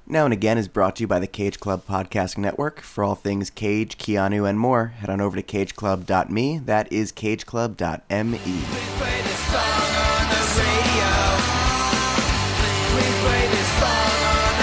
Now and Again is brought to you by the Cage Club Podcasting Network. For all things Cage, Keanu, and more, head on over to cageclub.me. That is cageclub.me. Please play this song on the radio. Please play this song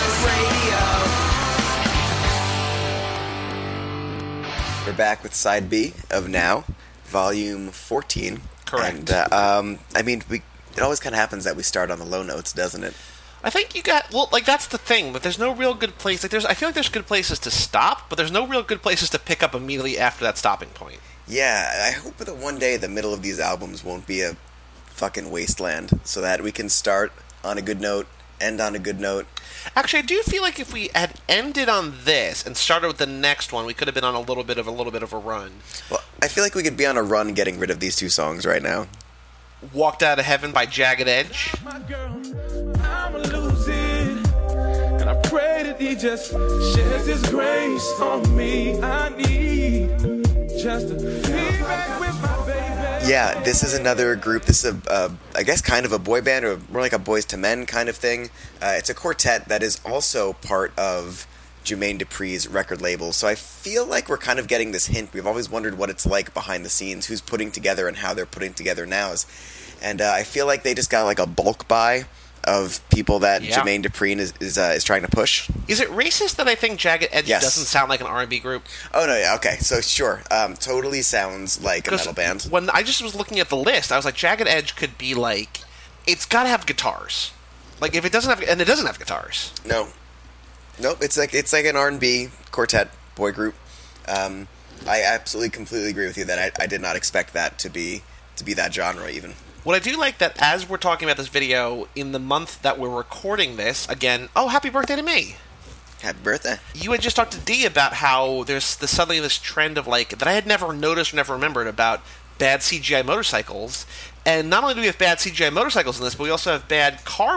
on the radio. We're back with Side B of Now, Volume 14. Correct. And, it always kind of happens that we start on the low notes, doesn't it? I think that's the thing, but there's no real good place. I feel like there's good places to stop, but there's no real good places to pick up immediately after that stopping point. Yeah, I hope that one day the middle of these albums won't be a fucking wasteland, so that we can start on a good note, end on a good note. Actually, I do feel like if we had ended on this and started with the next one, we could have been on a little bit of a run. Well, I feel like we could be on a run getting rid of these two songs right now. Walked Out of Heaven by Jagged Edge. My girl, I'ma lose it. And I pray that he just sheds his grace on me. I need just to be back with my baby. Yeah, this is another group. This is I guess kind of a boy band, or more like a Boys to Men kind of thing. It's a quartet that is also part of Jermaine Dupri's record label. So I feel like we're kind of getting this hint. We've always wondered what it's like behind the scenes, who's putting together and how they're putting together Nows. And I feel like they just got like a bulk buy of people that Jermaine Dupri is trying to push. Is it racist that I think Jagged Edge doesn't sound like an R&B group? Oh, no, yeah, okay. So, sure. Totally sounds like a metal band. When I just was looking at the list, I was like, Jagged Edge could be like... It's got to have guitars. Like, if it doesn't have... And it doesn't have guitars. No. Nope, it's like an R&B quartet boy group. I absolutely, completely agree with you that I did not expect that to be that genre, even. What I do like that as we're talking about this video, in the month that we're recording this, again, happy birthday to me. Happy birthday. You had just talked to Dee about how there's suddenly this trend of, like, that I had never noticed or never remembered about bad CGI motorcycles. And not only do we have bad CGI motorcycles in this, but we also have bad car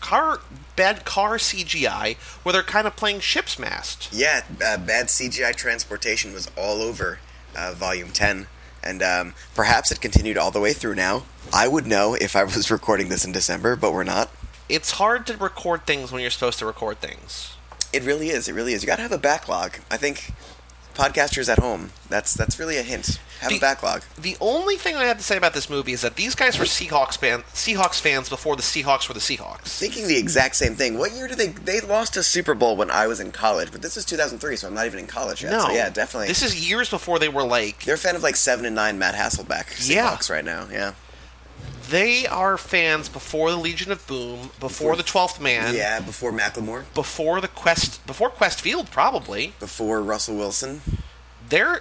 CGI, where they're kind of playing ship's mast. Yeah, bad CGI transportation was all over Volume 10. And perhaps it continued all the way through now. I would know if I was recording this in December, but we're not. It's hard to record things when you're supposed to record things. It really is. It really is. You got to have a backlog. I think podcasters at home, that's really a hint. Have a backlog. The only thing I have to say about this movie is that these guys were Seahawks fans before the Seahawks were the Seahawks. Thinking the exact same thing. What year did they lost a Super Bowl when I was in college? But this is 2003, so I'm not even in college yet. No, so yeah, definitely. This is years before they were like... They're a fan of like 7 and 9 Matt Hasselbeck Seahawks right now. Yeah. They are fans before the Legion of Boom, before the 12th Man. Yeah, before Macklemore. Before Quest Field, probably. Before Russell Wilson. They're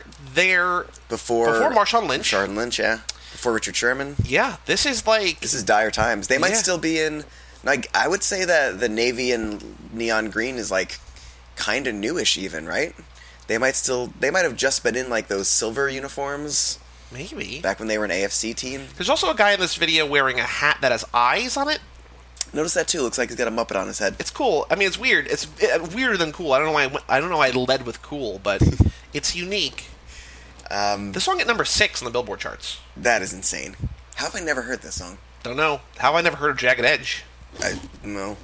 before Marshawn Lynch. Marshawn Lynch, yeah. Before Richard Sherman. Yeah, this is dire times. They might still be in, like, I would say that the navy and neon green is like kind of newish even, right? They might have just been in like those silver uniforms. Maybe. Back when they were an AFC team. There's also a guy in this video wearing a hat that has eyes on it. Notice that too. Looks like he's got a Muppet on his head. It's cool. I mean, it's weird. It's weirder than cool. I don't know why I led with cool, but it's unique. The song at number 6 on the Billboard charts. That is insane. How have I never heard this song? Don't know. How have I never heard of Jagged Edge? No.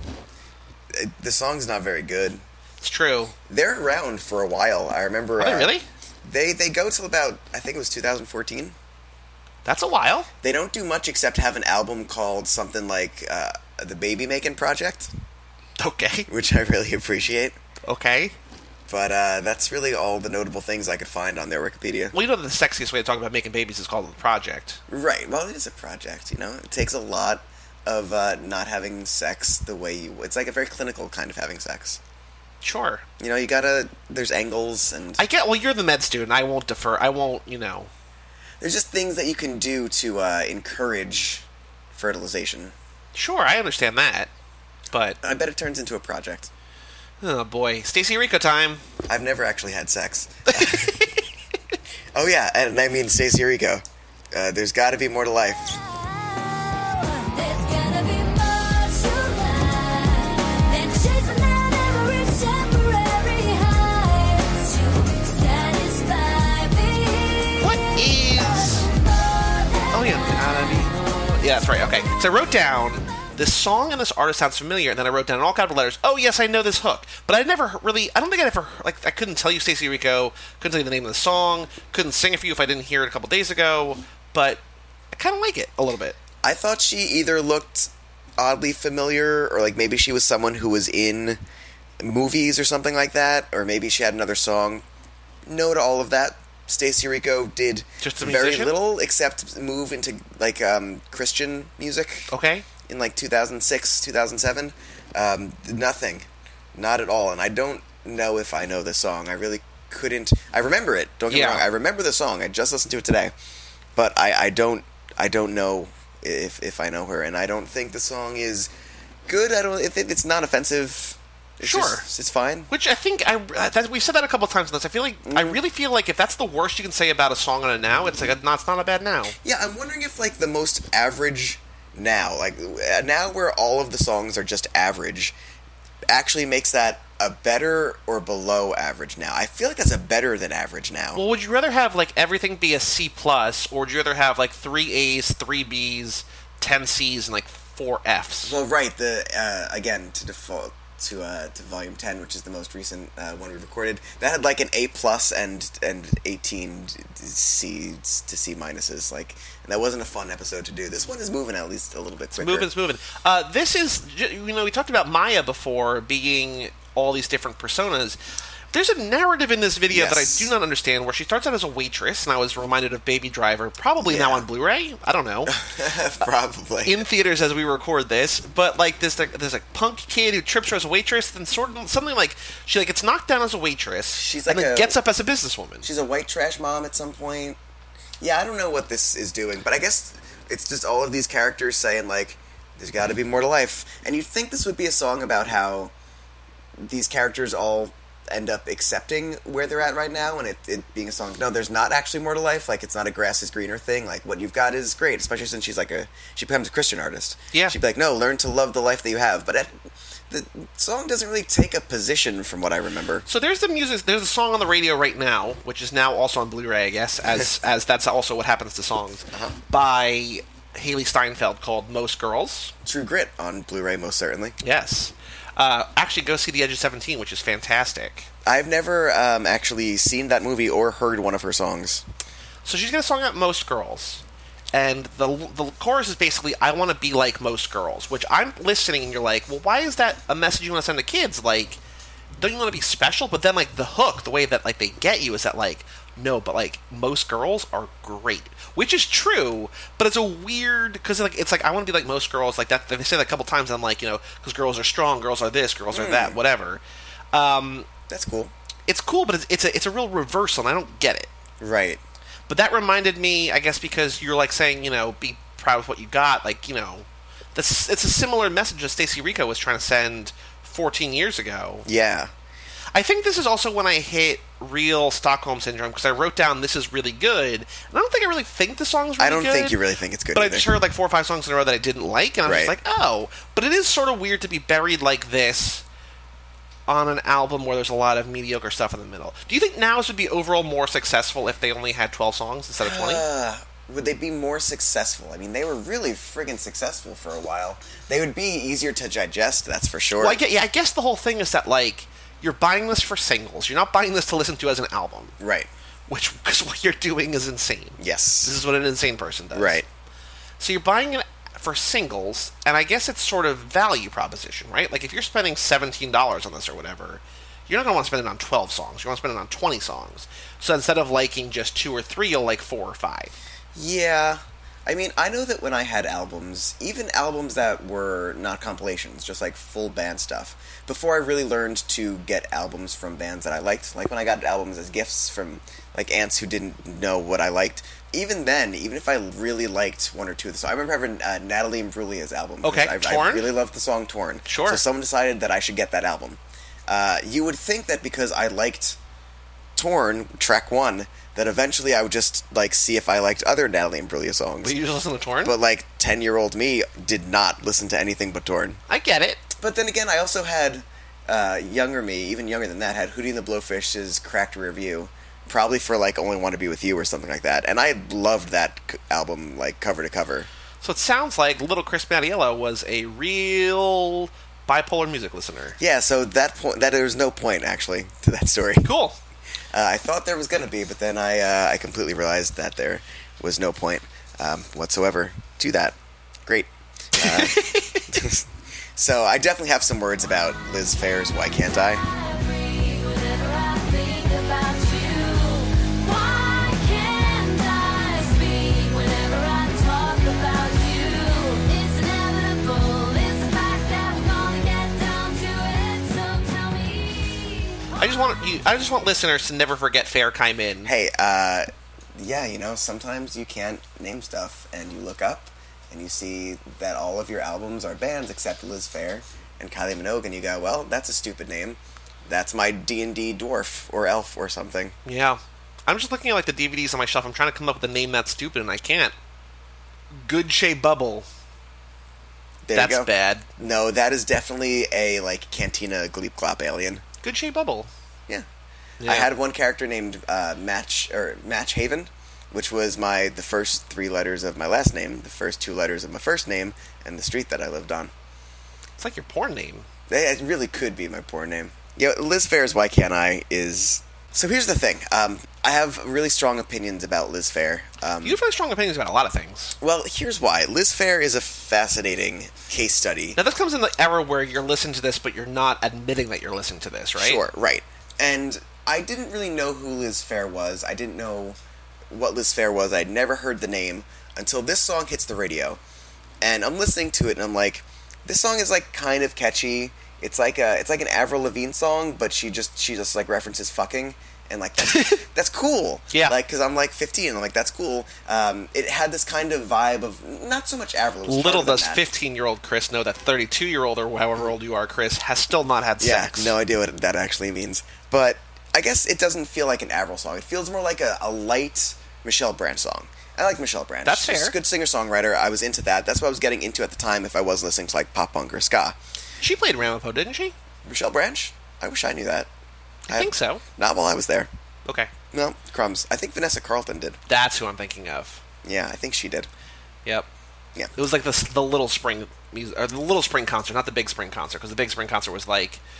The song's not very good. It's true. They're around for a while. I remember. Are they really? They go till about, I think it was 2014. That's a while. They don't do much except have an album called something like The Baby Making Project. Okay. Which I really appreciate. Okay. But that's really all the notable things I could find on their Wikipedia. Well, you know that the sexiest way to talk about making babies is called a project. Right. Well, it is a project, you know? It takes a lot of not having sex the way you... It's like a very clinical kind of having sex. Sure. You know, there's angles and... Well, you're the med student. I won't defer. I won't, There's just things that you can do to encourage fertilization. Sure, I understand that. But... I bet it turns into a project. Oh, boy. Stacey Rico time. I've never actually had sex. Oh, yeah, and I mean Stacey Rico. There's got to be more to life. Yeah, that's right. Okay. So I wrote down this song and this artist sounds familiar, and then I wrote down in all capital letters, oh yes, I know this hook. But I never really, I don't think I ever, like, I couldn't tell you Stacey Rico, couldn't tell you the name of the song, couldn't sing it for you if I didn't hear it a couple days ago, but I kind of like it a little bit. I thought she either looked oddly familiar, or like maybe she was someone who was in movies or something like that, or maybe she had another song. No to all of that. Stacey Rico did Just a very musician? little except move into like Christian music. Okay. In like 2006, 2007. Nothing. Not at all. And I don't know if I know the song. I really couldn't. I remember it. Don't get me wrong. I remember the song. I just listened to it today. But I don't know if I know her. And I don't think the song is good. It's not offensive. It's it's fine. Which I think we've said that a couple of times in this. I feel like I really feel like if that's the worst you can say about a song on a now, it's like it's not a bad now. Yeah, I'm wondering if like the most average now, like now where all of the songs are just average, actually makes that a better or below average now. I feel like that's a better than average now. Well, would you rather have like everything be a C plus, or would you rather have like 3 A's, 3 B's, 10 C's, and like 4 F's? Well, right. Again, to default to volume 10, which is the most recent one we recorded, that had like an A plus and 18 C's to C minuses. Like, that wasn't a fun episode to do. This one is moving at least a little bit quicker. It's moving. This is, we talked about Maya before being all these different personas. There's a narrative in this video that I do not understand, where she starts out as a waitress, and I was reminded of Baby Driver, probably now on Blu-ray. I don't know. Probably. In theaters as we record this, but like there's a punk kid who trips her as a waitress, then sort of something like she like gets knocked down as a waitress, she's like and then gets up as a businesswoman. She's a white trash mom at some point. Yeah, I don't know what this is doing, but I guess it's just all of these characters saying like, "There's got to be more to life," and you'd think this would be a song about how these characters all end up accepting where they're at right now, and it being a song, no, there's not actually more to life. Like, it's not a grass is greener thing. Like, what you've got is great, especially since she becomes a Christian artist. Yeah. She'd be like, no, learn to love the life that you have. But the song doesn't really take a position from what I remember. So there's a song on the radio right now, which is now also on Blu-ray, I guess, as that's also what happens to songs, by Haley Steinfeld, called Most Girls. True Grit on Blu-ray, most certainly. Yes. Actually, go see The Edge of 17, which is fantastic. I've never actually seen that movie or heard one of her songs. So she's got a song about Most Girls, and the chorus is basically, I want to be like most girls, which I'm listening, and you're like, well, why is that a message you want to send to kids? Like, don't you want to be special? But then, like, the hook, the way that, like, they get you is that, like, no, but, like, most girls are great. Which is true, but it's a weird, because, like, it's like, I want to be like most girls, like, that, they say that a couple times, and I'm like, because girls are strong, girls are this, girls are that, whatever. That's cool. It's cool, but it's a real reversal, and I don't get it. Right. But that reminded me, I guess, because you're, like, saying, be proud of what you got, like, it's a similar message that Stacey Rico was trying to send 14 years ago. Yeah. I think this is also when I hit real Stockholm Syndrome, because I wrote down this is really good, and I don't think I really think the song's really good. I don't think you really think it's good But either. I just heard like 4 or 5 songs in a row that I didn't like, and I'm just like, oh. But it is sort of weird to be buried like this on an album where there's a lot of mediocre stuff in the middle. Do you think Nows would be overall more successful if they only had 12 songs instead of 20? Would they be more successful? I mean, they were really friggin' successful for a while. They would be easier to digest, that's for sure. Well, I guess the whole thing is that, like, you're buying this for singles. You're not buying this to listen to as an album. Right. Because what you're doing is insane. Yes. This is what an insane person does. Right. So you're buying it for singles, and I guess it's sort of value proposition, right? Like, if you're spending $17 on this or whatever, you're not going to want to spend it on 12 songs. You want to spend it on 20 songs. So instead of liking just 2 or 3, you'll like 4 or 5. Yeah. I mean, I know that when I had albums, even albums that were not compilations, just like full band stuff, before I really learned to get albums from bands that I liked, like when I got albums as gifts from like aunts who didn't know what I liked, even then, even if I really liked one or two of the songs, I remember having Natalie Imbruglia's album. Okay, Torn? I really loved the song Torn. Sure. So someone decided that I should get that album. You would think that because I liked Torn, track 1, that eventually I would just, like, see if I liked other Natalie Imbruglia songs. But you just listen to Torn? But, like, 10-year-old me did not listen to anything but Torn. I get it. But then again, I also had younger me, even younger than that, had Hootie and the Blowfish's Cracked Rear View, probably for, like, Only Want to Be With You or something like that. And I loved that album, like, cover to cover. So it sounds like Little Chris Mattiello was a real bipolar music listener. Yeah, so that there was no point, actually, to that story. Cool. I thought there was going to be, but then I completely realized that there was no point whatsoever to that. Great. So I definitely have some words about Liz Phair's Why Can't I? I just want listeners to never forget Fair Kai Min. Hey, yeah, sometimes you can't name stuff, and you look up, and you see that all of your albums are bands except Liz Phair and Kylie Minogue, and you go, well, that's a stupid name. That's my D&D dwarf or elf or something. Yeah. I'm just looking at the DVDs on my shelf. I'm trying to come up with a name that's stupid, and I can't. Good Shea Bubble. That's bad. No, that is definitely a Cantina Gleep Glop alien. Good Shea Bubble. Yeah. I had one character named Match Haven, which was the first 3 letters of my last name, the first 2 letters of my first name, and the street that I lived on. It's like your porn name. It really could be my porn name. Liz Phair's Why Can't I is... So here's the thing. I have really strong opinions about Liz Phair. You have really strong opinions about a lot of things. Well, here's why. Liz Phair is a fascinating case study. Now, this comes in the era where you're listening to this, but you're not admitting that you're listening to this, right? Sure, right. And I didn't really know who Liz Phair was. I didn't know what Liz Phair was. I'd never heard the name until this song hits the radio. And I'm listening to it, and I'm like, this song is kind of catchy. It's like an Avril Lavigne song, but she just references fucking, and that's cool. Yeah. Because I'm 15, and I'm like, that's cool. It had this kind of vibe of not so much Avril. Little does 15-year-old Chris know that 32-year-old or however old you are, Chris, has still not had sex. Yeah, no idea what that actually means. But I guess it doesn't feel like an Avril song. It feels more like a light Michelle Branch song. I like Michelle Branch. That's fair. She's a good singer-songwriter. I was into that. That's what I was getting into at the time if I was listening to pop punk or ska. She played Ramapo, didn't she? Michelle Branch? I wish I knew that. I think so. Not while I was there. Okay. No, crumbs. I think Vanessa Carlton did. That's who I'm thinking of. Yeah, I think she did. Yep. Yeah. It was the Little Spring music, or the Little Spring concert, not the Big Spring concert, because the Big Spring concert was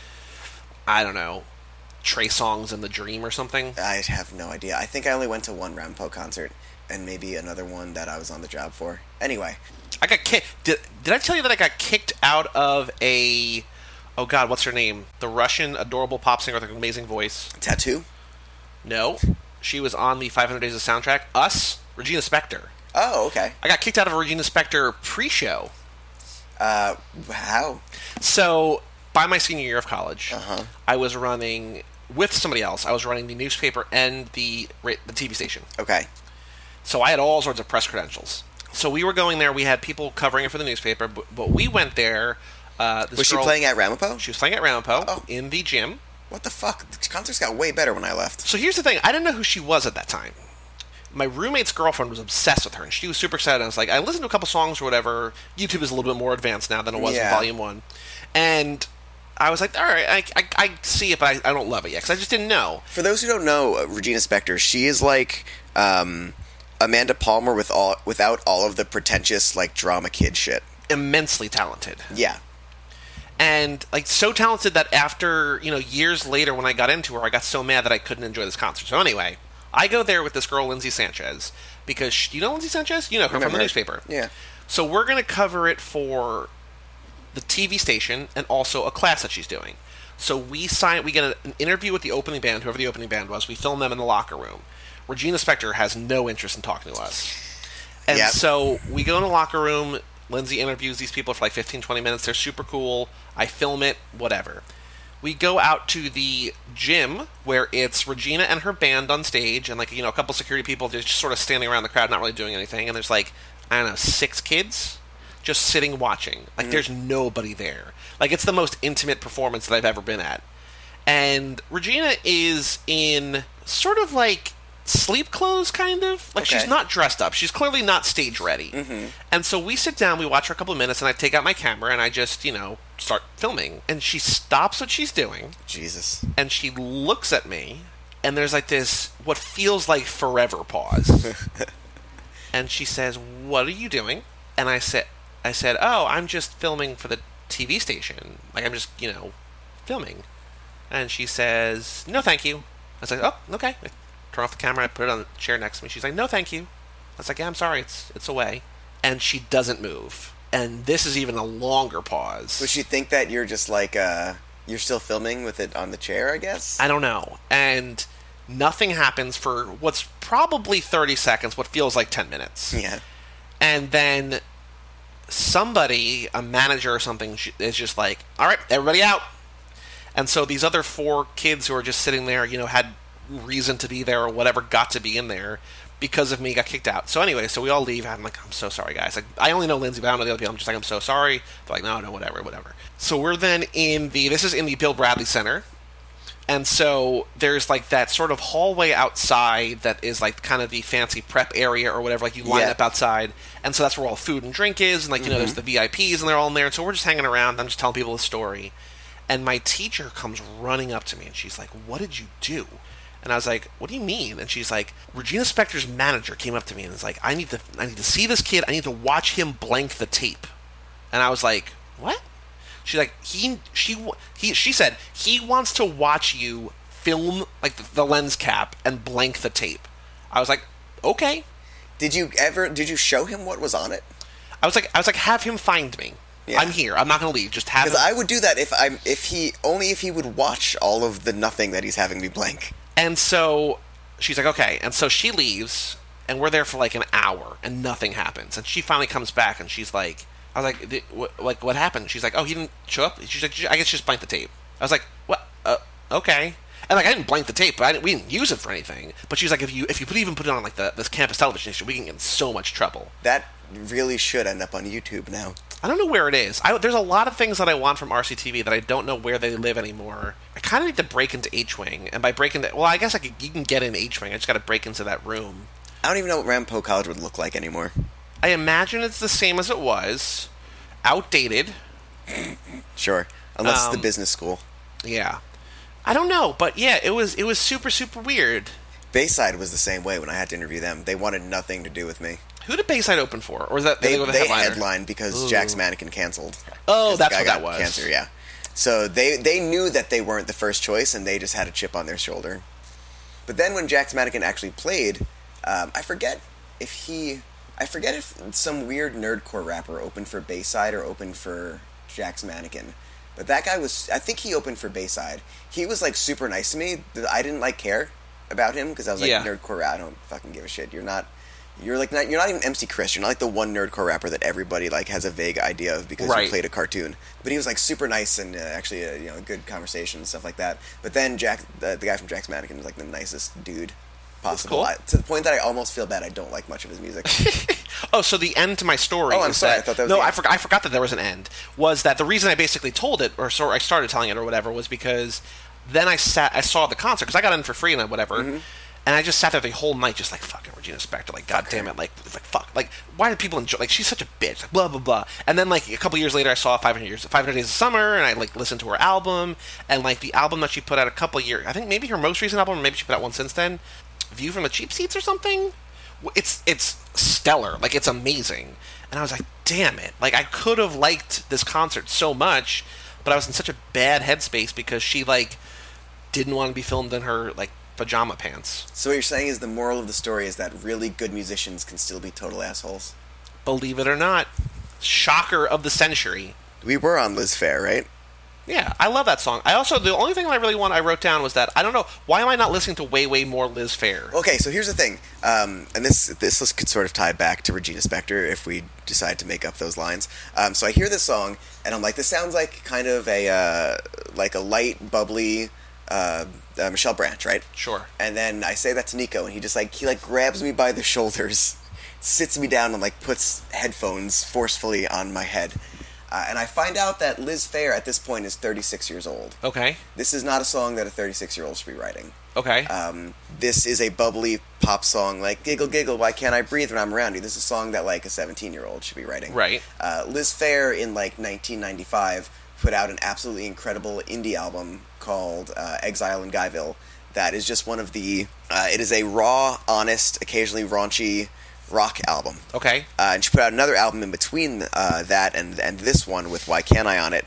I don't know, Trey Songz and the Dream or something. I have no idea. I think I only went to one Ramapo concert, and maybe another one that I was on the job for. Anyway. I got kicked. Did I tell you that I got kicked out of a... Oh, God, what's her name? The Russian adorable pop singer with an amazing voice. Tattoo? No. She was on the 500 Days of Soundtrack. Us, Regina Spektor. Oh, okay. I got kicked out of a Regina Spektor pre-show. How? So, by my senior year of college, Uh-huh. I was running, with somebody else, I was running the newspaper and the TV station. Okay. So I had all sorts of press credentials. So we were going there. We had people covering it for the newspaper, but we went there. Was she playing at Ramapo? She was playing at Ramapo Oh. in the gym. What the fuck? The concerts got way better when I left. So here's the thing. I didn't know who she was at that time. My roommate's girlfriend was obsessed with her, and she was super excited. I was like, I listened to a couple songs or whatever. YouTube is a little bit more advanced now than it was in Volume 1. And I was like, all right, I see it, but I don't love it yet, because I just didn't know. For those who don't know, Regina Spektor, she is like Amanda Palmer without all of the pretentious, drama kid shit. Immensely talented. Yeah. And, so talented that after, years later when I got into her, I got so mad that I couldn't enjoy this concert. So anyway, I go there with this girl, Lindsay Sanchez, because, you know Lindsay Sanchez? You know her from the newspaper. Yeah. So we're going to cover it for the TV station and also a class that she's doing. So we get an interview with the opening band, whoever the opening band was. We film them in the locker room. Regina Spektor has no interest in talking to us. And so we go in the locker room. Lindsay interviews these people for 15, 20 minutes. They're super cool. I film it, whatever. We go out to the gym where it's Regina and her band on stage and, a couple security people just sort of standing around the crowd, not really doing anything. And there's, I don't know, 6 kids just sitting watching. There's nobody there. It's the most intimate performance that I've ever been at. And Regina is in sort of sleep clothes, kind of. She's not dressed up. She's clearly not stage ready. Mm-hmm. And so we sit down, we watch her a couple of minutes, and I take out my camera, and I just, start filming. And she stops what she's doing. Jesus. And she looks at me, and there's this, what feels like forever pause. And she says, "What are you doing?" And I said, oh, I'm just filming for the TV station. Like, I'm just, filming. And she says, no, thank you. I was like, oh, okay. I turn off the camera, I put it on the chair next to me. She's like, no, thank you. I was like, yeah, I'm sorry, it's away. And she doesn't move. And this is even a longer pause. Does she think that you're just like, you're still filming with it on the chair, I guess? I don't know. And nothing happens for what's probably 30 seconds, what feels like 10 minutes. Yeah. And then somebody, a manager or something, is just like, all right, everybody out. And so these other 4 kids who are just sitting there, had reason to be there or whatever, got to be in there because of me, got kicked out. So anyway, so we all leave. I'm like, I'm so sorry, guys. Like, I only know Lindsay, but I don't know the other people. I'm just like, I'm so sorry. They're like, no, whatever. So we're then this is in the Bill Bradley Center. And so there's like that sort of hallway outside that is like kind of the fancy prep area or whatever. Like you line up outside. And so that's where all food and drink is. And like, there's the VIPs and they're all in there. And so we're just hanging around. I'm just telling people the story. And my teacher comes running up to me and she's like, what did you do? And I was like, what do you mean? And she's like, Regina Spektor's manager came up to me and was like, I need to see this kid. I need to watch him blank the tape. And I was like, what? She's like, she said, he wants to watch you film like the lens cap and blank the tape. I was like, okay. Did you show him what was on it? I was like, have him find me. Yeah. I'm here. I'm not going to leave. Just have him. Because I would do that if he would watch all of the nothing that he's having me blank. And so she's like, okay. And so she leaves, and we're there for like an hour, and nothing happens. And she finally comes back, and she's like, I was like, what happened? She's like, oh, he didn't show up? She's like, I guess just blank the tape. I was like, what? Okay. And like, I didn't blank the tape, but we didn't use it for anything. But she's like, if you even put it on like this campus television station, we can get in so much trouble. That really should end up on YouTube now. I don't know where it is. There's a lot of things that I want from RCTV that I don't know where they live anymore. I kind of need to break into H-Wing, and by breaking well, I guess you can get in H-Wing. I just got to break into that room. I don't even know what Ramapo College would look like anymore. I imagine it's the same as it was, outdated. Sure, unless it's the business school. Yeah, I don't know, but yeah, it was super super weird. Bayside was the same way when I had to interview them. They wanted nothing to do with me. Who did Bayside open for? Or was that they go to headlined because Jack's Mannequin canceled. Oh, that's what that was. Cancer, yeah. So they knew that they weren't the first choice, and they just had a chip on their shoulder. But then when Jack's Mannequin actually played, I forget if some weird nerdcore rapper opened for Bayside or opened for Jack's Mannequin. But that guy I think he opened for Bayside. He was like super nice to me. I didn't like care about him because I was like, nerdcore, I don't fucking give a shit. You're not even MC Chris. You're not like the one nerdcore rapper that everybody like has a vague idea of because you played a cartoon. But he was like super nice and actually a good conversation and stuff like that. But then Jack, the guy from Jack's Mannequin, was like the nicest dude possible. Cool. To the point that I almost feel bad I don't like much of his music. Oh, so the end to my story. Oh, I'm sorry. I thought that was I forgot that there was an end. Was that the reason I basically told it, or I started telling it, or whatever, was because then I saw the concert because I got in for free and whatever. Mm-hmm. And I just sat there the whole night just like, fucking Regina Spektor, like, god damn it, like, fuck, like, why do people enjoy, like, she's such a bitch, like, blah, blah, blah. And then, like, a couple years later, I saw 500 Days of Summer, and I, like, listened to her album, and, like, the album that she put out a couple years, I think maybe her most recent album, or maybe she put out one since then, View from the Cheap Seats or something? It's stellar, like, it's amazing. And I was like, damn it, like, I could have liked this concert so much, but I was in such a bad headspace because she, like, didn't want to be filmed in her, like, pajama pants. So what you're saying is the moral of the story is that really good musicians can still be total assholes? Believe it or not. Shocker of the century. We were on Liz Phair, right? Yeah, I love that song. The only thing I wrote down was that, I don't know, why am I not listening to way, way more Liz Phair? Okay, so here's the thing, and this could sort of tie back to Regina Spektor if we decide to make up those lines. So I hear this song, and I'm like, this sounds like kind of a light, bubbly, Michelle Branch, right? Sure. And then I say that to Nico, and he grabs me by the shoulders, sits me down, and puts headphones forcefully on my head. And I find out that Liz Phair at this point is 36 years old. Okay. This is not a song that a 36-year-old should be writing. Okay. This is a bubbly pop song like Giggle Giggle, Why Can't I Breathe When I'm Around You? This is a song that a 17-year-old should be writing. Right. Liz Phair in 1995 put out an absolutely incredible indie album called Exile in Guyville that is just one of the... it is a raw, honest, occasionally raunchy rock album. Okay. And she put out another album in between that and this one with Why Can't I on it.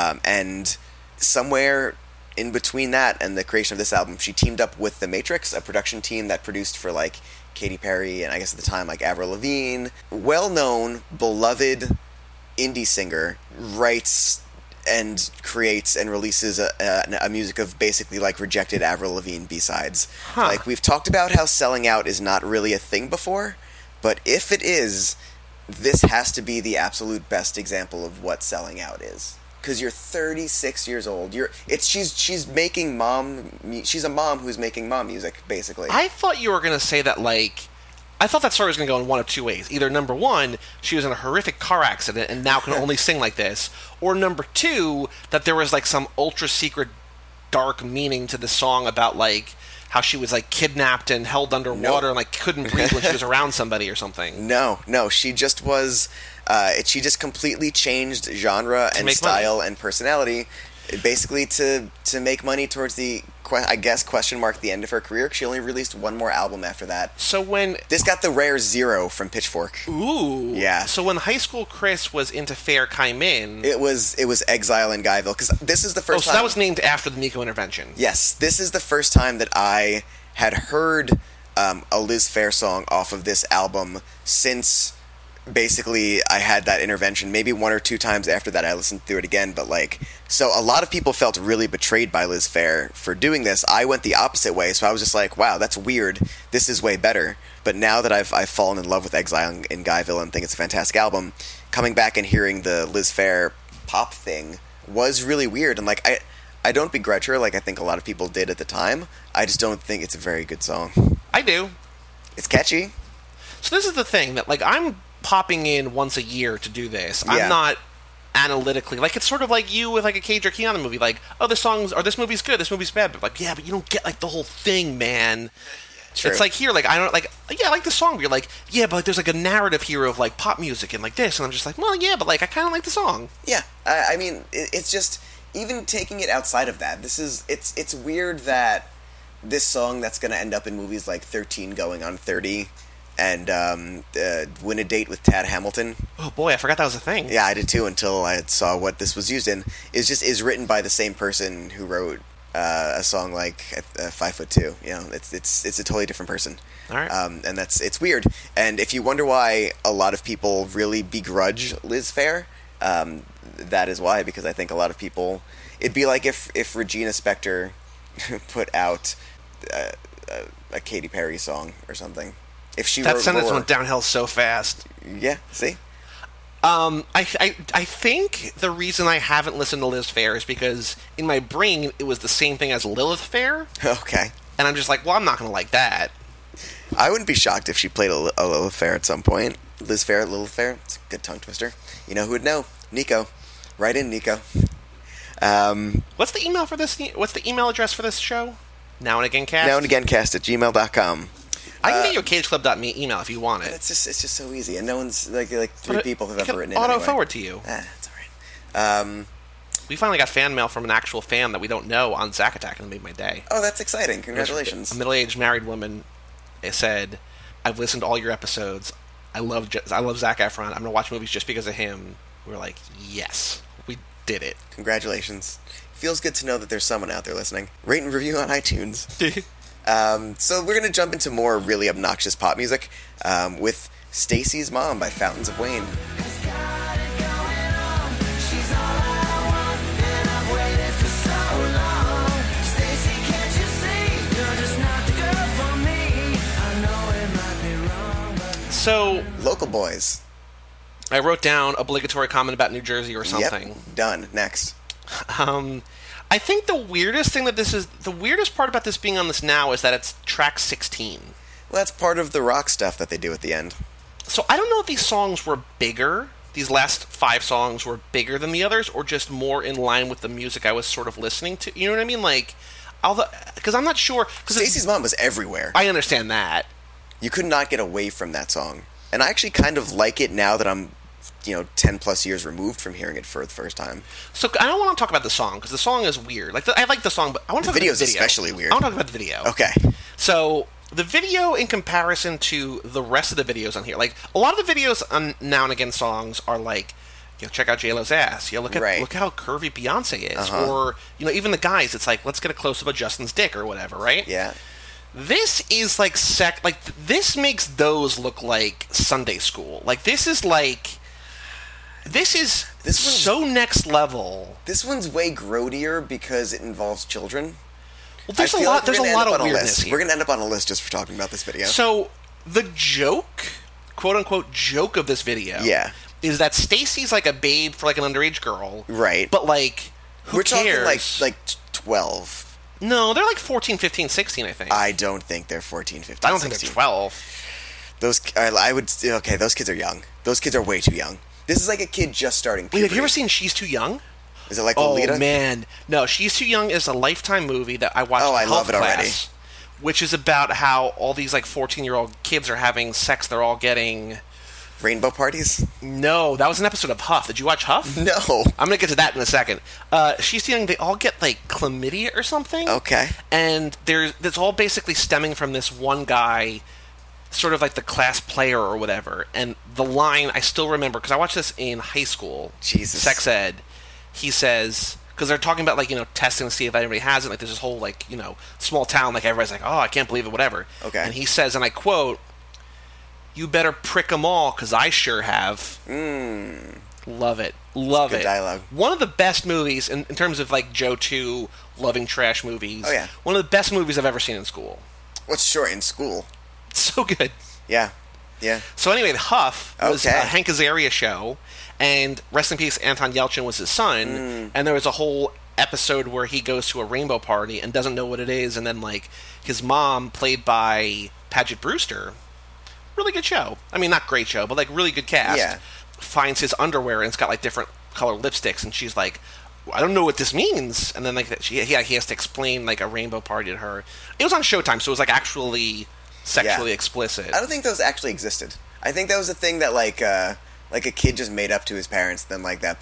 And somewhere in between that and the creation of this album, she teamed up with The Matrix, a production team that produced for like Katy Perry and I guess at the time like Avril Lavigne. Well-known, beloved indie singer, writes and creates and releases a music of basically like rejected Avril Lavigne B-sides. Like we've talked about how selling out is not really a thing before, but if it is, this has to be the absolute best example of what selling out is. Because you're 36 years old. She's making she's a mom who's making mom music, basically. I thought you were going to say that, like, I thought that story was going to go in one of two ways. Either number one, she was in a horrific car accident and now can only sing like this, or number two, that there was like some ultra secret dark meaning to the song about like how she was like kidnapped and held underwater and like couldn't breathe when she was around somebody or something. No, she just was. She just completely changed genre and style and personality, basically to make money towards the, I guess, question mark, the end of her career. She only released one more album after that. So when this got the rare 0 from Pitchfork. Ooh, yeah. So when High School Chris was into Fair Kaimin, it was Exile in Guyville, because this is the first time. So that was named after the Nico intervention. Yes, this is the first time that I had heard a Liz Phair song off of this album since. Basically, I had that intervention maybe one or two times after that. I listened through it again, but like, so a lot of people felt really betrayed by Liz Phair for doing this. I went the opposite way, so I was just like, wow, that's weird. This is way better. But now that I've fallen in love with Exile in Guyville and think it's a fantastic album, coming back and hearing the Liz Phair pop thing was really weird. And like, I don't begrudge her like I think a lot of people did at the time. I just don't think it's a very good song. I do. It's catchy. So this is the thing, that like I'm popping in once a year to do this. Yeah. I'm not analytically, like, it's sort of like you with like a Cage or Keanu movie, like, oh, this movie's good, this movie's bad, but like, yeah, but you don't get like the whole thing, man. True. It's like here, like, I don't, like, yeah, I like the song, but you're like, yeah, but like, there's like a narrative here of like pop music and like this, and I'm just like, well, yeah, but like, I kind of like the song. Yeah, I mean, it's just, even taking it outside of that, it's weird that this song that's going to end up in movies like 13 Going on 30 and Win a Date with Tad Hamilton. Oh boy, I forgot that was a thing. Yeah, I did too until I saw what this was used in. Is written by the same person who wrote a song like 5'2". You know, it's a totally different person. All right. And it's weird. And if you wonder why a lot of people really begrudge Liz Phair, that is why. Because I think a lot of people, it'd be like if Regina Spektor put out a Katy Perry song or something. If she that wrote sentence more, went downhill so fast. Yeah, see? I think the reason I haven't listened to Liz Phair is because in my brain it was the same thing as Lilith Fair. Okay. And I'm just like, well, I'm not going to like that. I wouldn't be shocked if she played a Lilith Fair at some point. Liz Phair, Lilith Fair. It's a good tongue twister. You know who would know? Nico. Right in, Nico. What's the email for this? What's the email address for this show? Now and again cast? nowandagancast@gmail.com. I can get you a cageclub.me email if you want it. It's just so easy, and no one's like three people have ever written it. Auto anyway. forward to you. It's all right. We finally got fan mail from an actual fan that we don't know on Zack Attack, and it made my day. Oh, that's exciting! Congratulations. A middle-aged married woman said, "I've listened to all your episodes. I love Zac Efron. I'm gonna watch movies just because of him." We were like, "Yes, we did it." Congratulations. Feels good to know that there's someone out there listening. Rate and review on iTunes. So we're going to jump into more really obnoxious pop music with Stacy's Mom by Fountains of Wayne. So, Local Boys. I wrote down obligatory comment about New Jersey or something. Yep, done. Next. I think the weirdest part about this being on this now is that it's track 16. Well, that's part of the rock stuff that they do at the end. So I don't know if these songs were bigger, these last 5 songs were bigger than the others, or just more in line with the music I was sort of listening to. You know what I mean? Like, because I'm not sure. Stacy's Mom was everywhere. I understand that. You could not get away from that song. And I actually kind of like it now that I'm 10 plus years removed from hearing it for the first time. So I don't want to talk about the song because the song is weird. Like I like the song, but I want to talk about the video. The video is especially weird. I want to talk about the video. Okay. So the video in comparison to the rest of the videos on here, like a lot of the videos on Now and Again songs are like, check out J-Lo's ass. Look how curvy Beyonce is. Or, even the guys, it's like, let's get a close-up of Justin's dick or whatever, right? Yeah. This is like this makes those look like Sunday school. Like, this is so next level. This one's way grodier because it involves children. Well, there's a lot of weirdness here. We're going to end up on a list just for talking about this video. So, the joke, quote-unquote joke of this video... Yeah. Is that Stacy's like a babe for like an underage girl. Right. But like, who cares? We're talking like 12. No, they're like 14, 15, 16, I think. I don't think they're 14, 15, 16. I don't think they're 12. Those kids are young. Those kids are way too young. This is like a kid just starting puberty. Wait, have you ever seen She's Too Young? Is it like Lolita? Oh, man. No, She's Too Young is a Lifetime movie that I watched in I health love it class, already. which is about how all these like 14-year-old kids are having sex. They're all getting... Rainbow parties? No, that was an episode of Huff. Did you watch Huff? No. I'm going to get to that in a second. She's Too Young, they all get, like, chlamydia or something. Okay. And it's all basically stemming from this one guy, sort of like the class player or whatever. And the line, I still remember, because I watched this in high school. Jesus. Sex ed. He says... Because they're talking about, like, testing to see if anybody has it. Like, there's this whole, like, small town. Like, everybody's like, oh, I can't believe it, whatever. Okay. And he says, and I quote... You better prick them all, because I sure have. Love it. Love it. Good dialogue. One of the best movies, in terms of, like, Joe 2, loving trash movies. Oh, yeah. One of the best movies I've ever seen in school. What's short in school? It's so good. Yeah. Yeah. So anyway, The Huff was a Okay. Hank Azaria show, and rest in peace, Anton Yelchin was his son, and there was a whole episode where he goes to a rainbow party and doesn't know what it is, and then, like, his mom, played by Paget Brewster... Really good show. I mean, not great show, but like really good cast. Yeah. Finds his underwear and it's got like different color lipsticks, and she's like, I don't know what this means. And then like he has to explain like a rainbow party to her. It was on Showtime, so it was like actually sexually explicit. I don't think those actually existed. I think that was a thing that like a kid just made up to his parents. Then like that,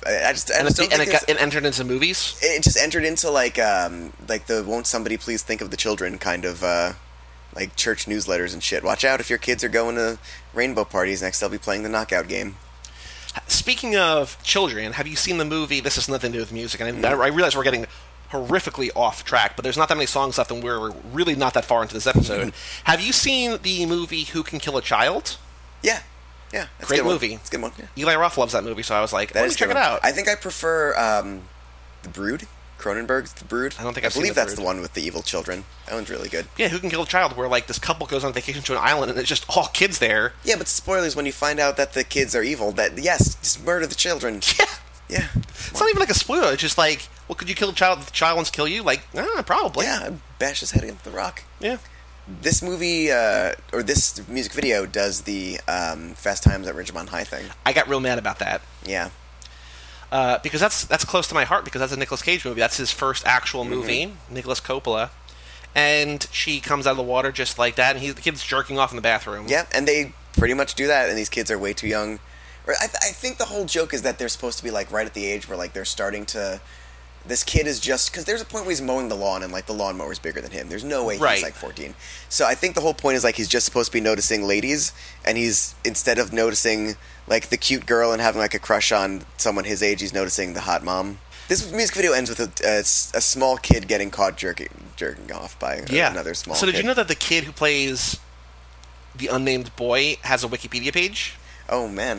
it entered into movies. It just entered into like the "Won't somebody please think of the children" kind of. Like church newsletters and shit. Watch out if your kids are going to rainbow parties. Next, they'll be playing the knockout game. Speaking of children, have you seen the movie? This has nothing to do with music, and I realize we're getting horrifically off track, but there's not that many songs left, and we're really not that far into this episode. Have you seen the movie Who Can Kill a Child? Yeah. Yeah. That's Great a good movie. It's a good one. Yeah. Eli Roth loves that movie, so I was like, let me check it out. I think I prefer The Brood. Cronenberg's The Brood. I don't think I I've seen believe The that's Brood. the one with the evil children. That one's really good. Yeah, Who Can Kill a Child, where like this couple goes on vacation to an island and it's just all kids there. Yeah, but spoilers when you find out that the kids are evil. That yes, just murder the children. Yeah. Yeah. It's not even like a spoiler. It's just like, well, could you kill a child if the child wants to kill you? Like, probably. Yeah, I'd bash his head against the rock. Yeah. This movie, or this music video, does the Fast Times at Ridgemont High thing. I got real mad about that. Yeah. Because that's close to my heart, because that's a Nicolas Cage movie. That's his first actual movie, Nicolas Coppola. And she comes out of the water just like that, and the kid's jerking off in the bathroom. Yeah, and they pretty much do that, and these kids are way too young. I think the whole joke is that they're supposed to be like right at the age where like they're starting to... This kid is just... Because there's a point where he's mowing the lawn, and like the lawnmower's bigger than him. There's no way he's like 14. So I think the whole point is like he's just supposed to be noticing ladies, and he's, instead of noticing like the cute girl and having like a crush on someone his age, he's noticing the hot mom. This music video ends with a small kid getting caught jerking off by another small kid. So did you know that the kid who plays the unnamed boy has a Wikipedia page? Oh, man.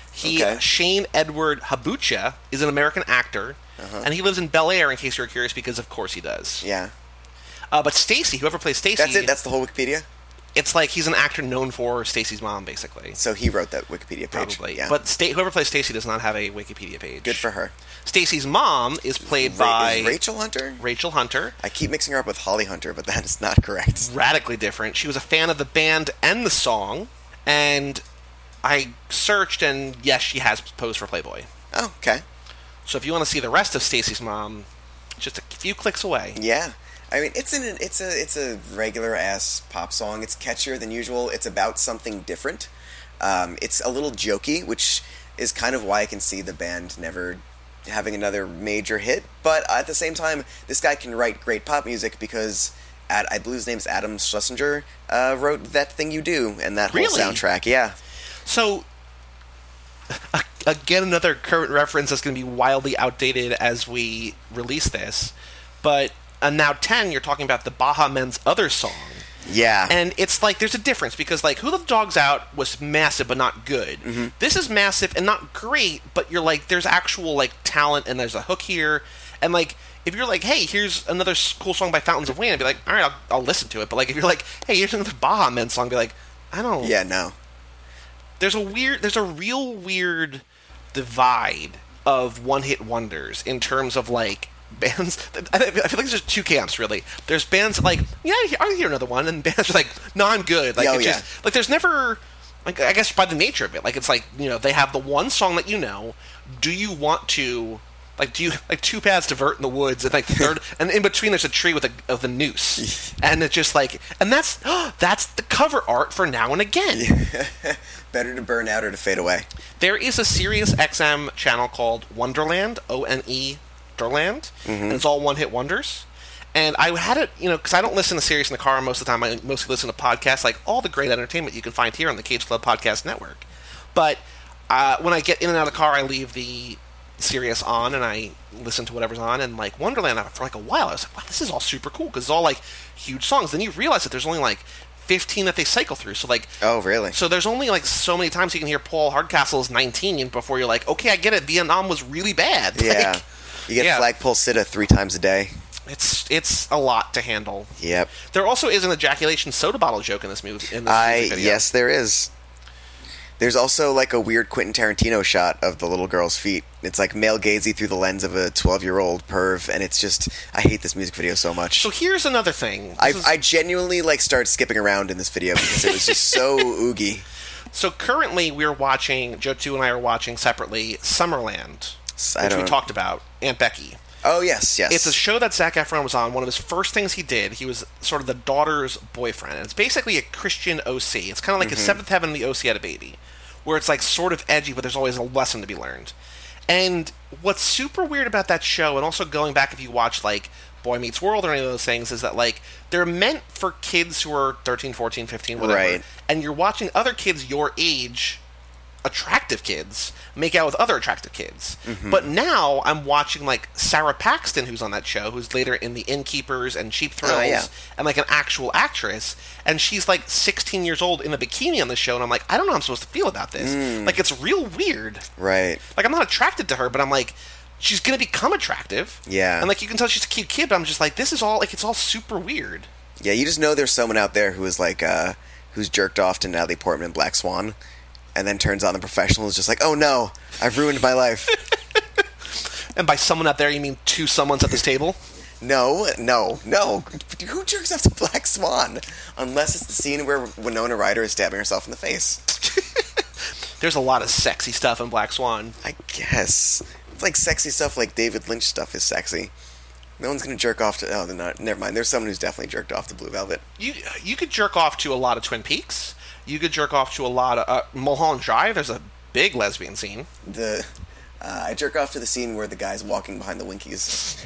Shane Edward Habucha is an American actor, and he lives in Bel Air, in case you're curious, because of course he does. Yeah. But Stacy, whoever plays Stacy... That's it? That's the whole Wikipedia? It's like he's an actor known for Stacy's mom, basically. So he wrote that Wikipedia page. Probably. Yeah. But whoever plays Stacy does not have a Wikipedia page. Good for her. Stacy's mom is played by... Is Rachel Hunter? Rachel Hunter. I keep mixing her up with Holly Hunter, but that is not correct. Radically different. She was a fan of the band and the song, and I searched, and yes, she has posed for Playboy. Oh, okay. So if you want to see the rest of Stacy's mom, just a few clicks away. Yeah. I mean, it's a regular ass pop song. It's catchier than usual. It's about something different. It's a little jokey, which is kind of why I can see the band never having another major hit. But at the same time, this guy can write great pop music because I believe his name's Adam Schlesinger, wrote That Thing You Do and that whole Really? soundtrack. Yeah. So, again, another current reference that's going to be wildly outdated as we release this. But Now 10, you're talking about the Baha Men's other song. Yeah. And it's like, there's a difference, because, like, Who Let the Dogs Out was massive but not good. Mm-hmm. This is massive and not great, but you're like, there's actual, like, talent and there's a hook here. And, like, if you're like, hey, here's another cool song by Fountains of Wayne, I'd be like, all right, I'll listen to it. But, like, if you're like, hey, here's another Baha Men song, I'd be like, I don't... Yeah, no. There's a real weird divide of one-hit wonders in terms of, like, bands. I feel like there's just two camps, really. There's bands that, like, yeah, I'll hear another one, and bands are like, no, I'm good. Like, Oh, it's yeah. just, like, there's never, like, I guess by the nature of it, like, it's like, you know, they have the one song that you know. Do you want to, like, do you, like, two paths divert in the woods, and, like, the third, and in between there's a tree with a noose. And it's just like, and that's the cover art for Now and Again. Better to burn out or to fade away. There is a Sirius XM channel called Wonderland, O-N-E, Wonderland, and it's all one-hit wonders. And I had it, you know, because I don't listen to Sirius in the car most of the time. I mostly listen to podcasts, like all the great entertainment you can find here on the Cage Club Podcast Network. But when I get in and out of the car, I leave the Sirius on, and I listen to whatever's on. And, like, Wonderland, for like a while, I was like, wow, this is all super cool, because it's all, like, huge songs. Then you realize that there's only, like, 15 that they cycle through. So, like, Oh, really? so there's only, like, so many times you can hear Paul Hardcastle's 19 before you're like, okay, I get it, Vietnam was really bad. Yeah. Like, You get yeah. Flagpole Sitta 3 times a day. it's a lot to handle. Yep. There also is an ejaculation soda bottle joke in this movie. In this music video. Yes, there is. There's also, like, a weird Quentin Tarantino shot of the little girl's feet. It's, like, male gazing through the lens of a 12-year-old perv, and it's just... I hate this music video so much. So here's another thing. I genuinely, like, started skipping around in this video because it was just so oogie. So currently we're watching, Joe 2 and I are watching separately, Summerland, which we talked about, Aunt Becky. Oh, yes. It's a show that Zac Efron was on. One of his first things he did, he was sort of the daughter's boyfriend. And it's basically a Christian OC. It's kind of like a Seventh Heaven and the OC had a baby, where it's like sort of edgy, but there's always a lesson to be learned. And what's super weird about that show, and also going back if you watch like Boy Meets World or any of those things, is that like they're meant for kids who are 13, 14, 15, whatever. Right. And you're watching other kids your age, attractive kids, make out with other attractive kids. But now I'm watching like Sarah Paxton, who's on that show, who's later in The Innkeepers and Cheap Thrills, yeah. and like an actual actress, and she's like 16 years old in a bikini on the show, and I'm like, I don't know how I'm supposed to feel about this. Like, it's real weird. Right. Like, I'm not attracted to her, but I'm like, she's gonna become attractive. Yeah. And like, you can tell she's a cute kid, but I'm just like, this is all, like, it's all super weird. Yeah, you just know there's someone out there who is like, who's jerked off to Natalie Portman and Black Swan, and then turns on the professional, is just like, oh no, I've ruined my life. And by someone out there, you mean two someones at this table? No. Who jerks off to Black Swan? Unless it's the scene where Winona Ryder is stabbing herself in the face. There's a lot of sexy stuff in Black Swan. I guess. It's like sexy stuff, like David Lynch stuff is sexy. No one's going to jerk off to... Oh, they're not. Never mind. There's someone who's definitely jerked off to Blue Velvet. You could jerk off to a lot of Twin Peaks. You could jerk off to a lot of... Mulholland Drive, there's a big lesbian scene. I jerk off to the scene where the guy's walking behind the Winkies.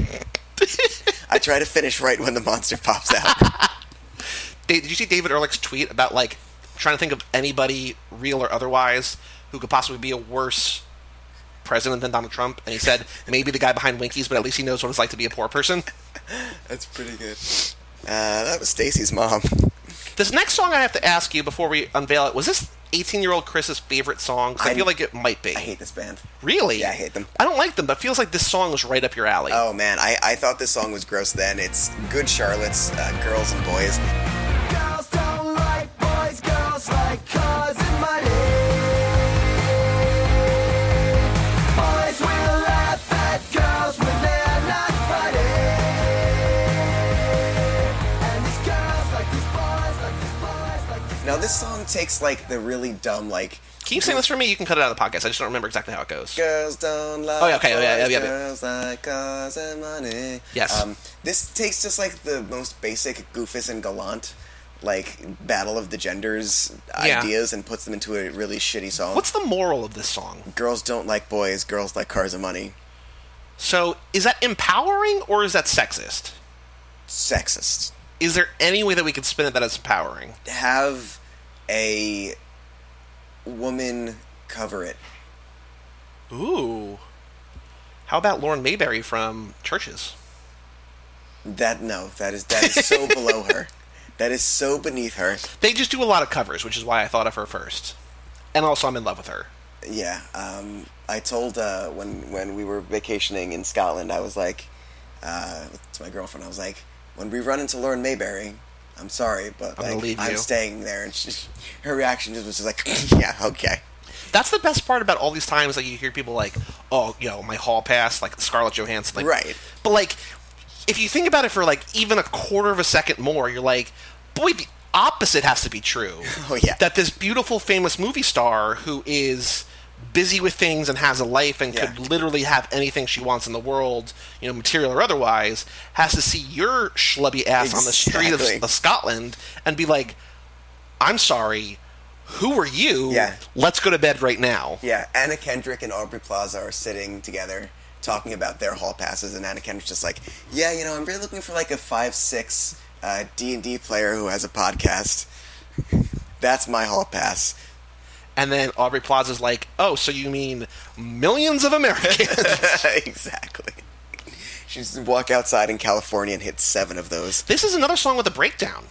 I try to finish right when the monster pops out. Did you see David Ehrlich's tweet about, like, trying to think of anybody, real or otherwise, who could possibly be a worse president than Donald Trump? And he said, maybe the guy behind Winkies, but at least he knows what it's like to be a poor person. That's pretty good. That was Stacy's mom. This next song I have to ask you before we unveil it, was this 18-year-old Chris's favorite song? 'Cause I feel like it might be. I hate this band. Really? Yeah, I hate them. I don't like them, but it feels like this song was right up your alley. Oh, man. I thought this song was gross then. It's Good Charlotte's Girls and Boys. Girls don't like boys, girls like cars and money. Boys will laugh at girls when they're not funny. And these girls like these boys, like these boys, like these Now, this song takes, like, the really dumb, like... Can you sing this for me? You can cut it out of the podcast. I just don't remember exactly how it goes. Girls don't like Oh, yeah, okay, yeah, boys, yeah. girls like cars and money. Yes. This takes just, like, the most basic Goofus and Gallant, like, battle of the genders Yeah. ideas and puts them into a really shitty song. What's the moral of this song? Girls don't like boys, girls like cars and money. So, is that empowering or is that sexist? Sexist. Is there any way that we could spin it that it's empowering? Have a woman cover it. Ooh. How about Lauren Mayberry from Churches? That is so below her. That is so beneath her. They just do a lot of covers, which is why I thought of her first. And also, I'm in love with her. Yeah. I told when we were vacationing in Scotland, I was like, to my girlfriend, I was like, when we run into Lauren Mayberry, I'm sorry, but I'm gonna leave you. I'm staying there. And her reaction just was just like, yeah, okay. That's the best part about all these times that you hear people like, oh, my hall pass, like Scarlett Johansson. Like, right. But, like, if you think about it for, like, even a quarter of a second more, you're like, boy, the opposite has to be true. Oh, yeah. That this beautiful, famous movie star who is busy with things and has a life and could literally have anything she wants in the world, material or otherwise, has to see your schlubby ass on the street of Scotland and be like, I'm sorry, who are you? Yeah. Let's go to bed right now. Yeah, Anna Kendrick and Aubrey Plaza are sitting together talking about their hall passes, and Anna Kendrick's just like, yeah, I'm really looking for like a 5'6" D&D player who has a podcast. That's my hall pass. And then Aubrey Plaza's like, oh, so you mean millions of Americans? Exactly. She just walk outside in California and hit 7 of those. This is another song with a breakdown.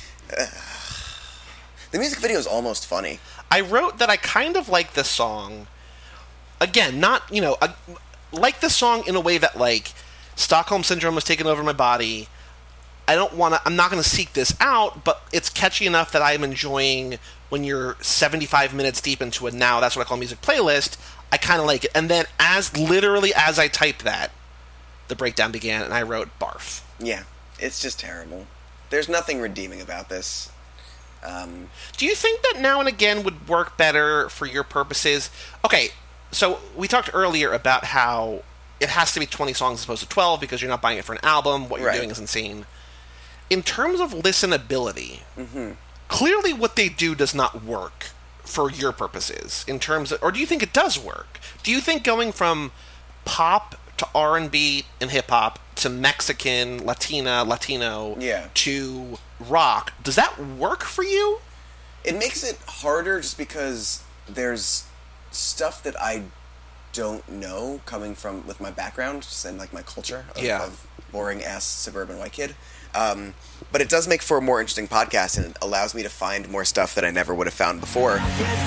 The music video is almost funny. I wrote that I kind of like this song. Again, not, like this song in a way that, like, Stockholm Syndrome was taking over my body. I'm not going to seek this out, but it's catchy enough that I'm enjoying when you're 75 minutes deep into it now. That's what I call music playlist. I kind of like it. And then as I typed that, the breakdown began, and I wrote barf. Yeah, it's just terrible. There's nothing redeeming about this. Do you think that now and again would work better for your purposes? Okay, so we talked earlier about how it has to be 20 songs as opposed to 12 because you're not buying it for an album. What you're doing is insane. In terms of listenability, clearly what they do does not work for your purposes. Or do you think it does work? Do you think going from pop to R&B and hip-hop to Mexican, Latino to rock, does that work for you? It makes it harder just because there's stuff that I don't know coming from with my background and like my culture of boring ass suburban white kid. But it does make for a more interesting podcast, and it allows me to find more stuff that I never would have found before.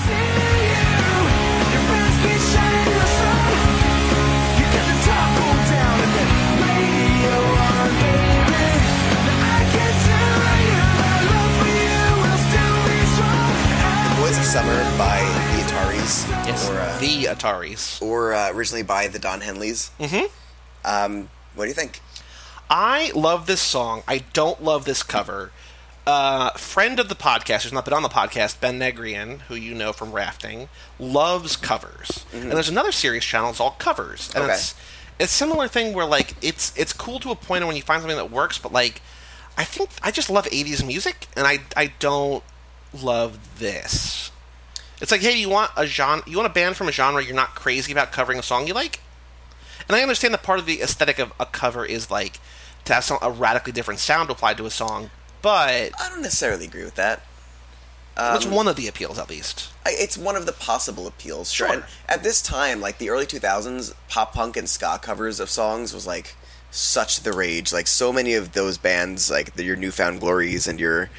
Boys of Summer by the Ataris. Yes, the Ataris. Or originally by the Don Henleys. What do you think? I love this song. I don't love this cover. Friend of the podcast, who's not been on the podcast, Ben Negrian, who you know from Rafting, loves covers. And there's another series channel, it's all covers. And it's a similar thing where, like, it's cool to a point when you find something that works, but, like, I think I just love 80s music, and I don't love this. It's like, hey, you want a band from a genre you're not crazy about covering a song you like? And I understand that part of the aesthetic of a cover is, like, to have a radically different sound applied to a song, but I don't necessarily agree with that. That's one of the appeals, at least. It's one of the possible appeals. Sure. And at this time, like the early 2000s, pop punk and ska covers of songs was like such the rage. Like so many of those bands, like your Newfound Glories and your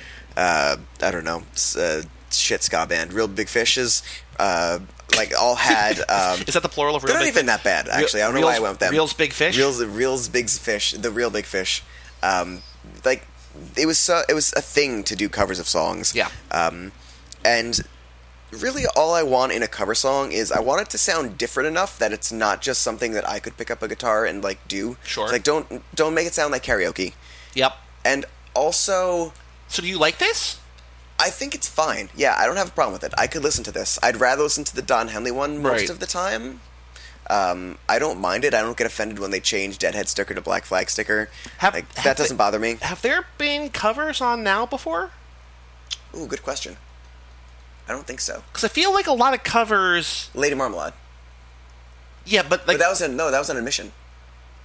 shit ska band, Real Big Fishes, like all had. Is that the plural of Real they're Big not even that bad, actually. I don't know why I went with them. Reel's Big Fish? Reel's Big Fish, the Real Big Fish. Like it was a thing to do covers of songs. Yeah. And really all I want in a cover song is I want it to sound different enough that it's not just something that I could pick up a guitar and like do. Sure. It's like don't make it sound like karaoke. Yep. And also, so do you like this? I think it's fine. Yeah, I don't have a problem with it. I could listen to this. I'd rather listen to the Don Henley one most of the time. I don't mind it. I don't get offended when they change Deadhead sticker to Black Flag sticker. That doesn't bother me. Have there been covers on Now before? Ooh, good question. I don't think so. Because I feel like a lot of covers... Lady Marmalade. Yeah, but like... But that was an admission.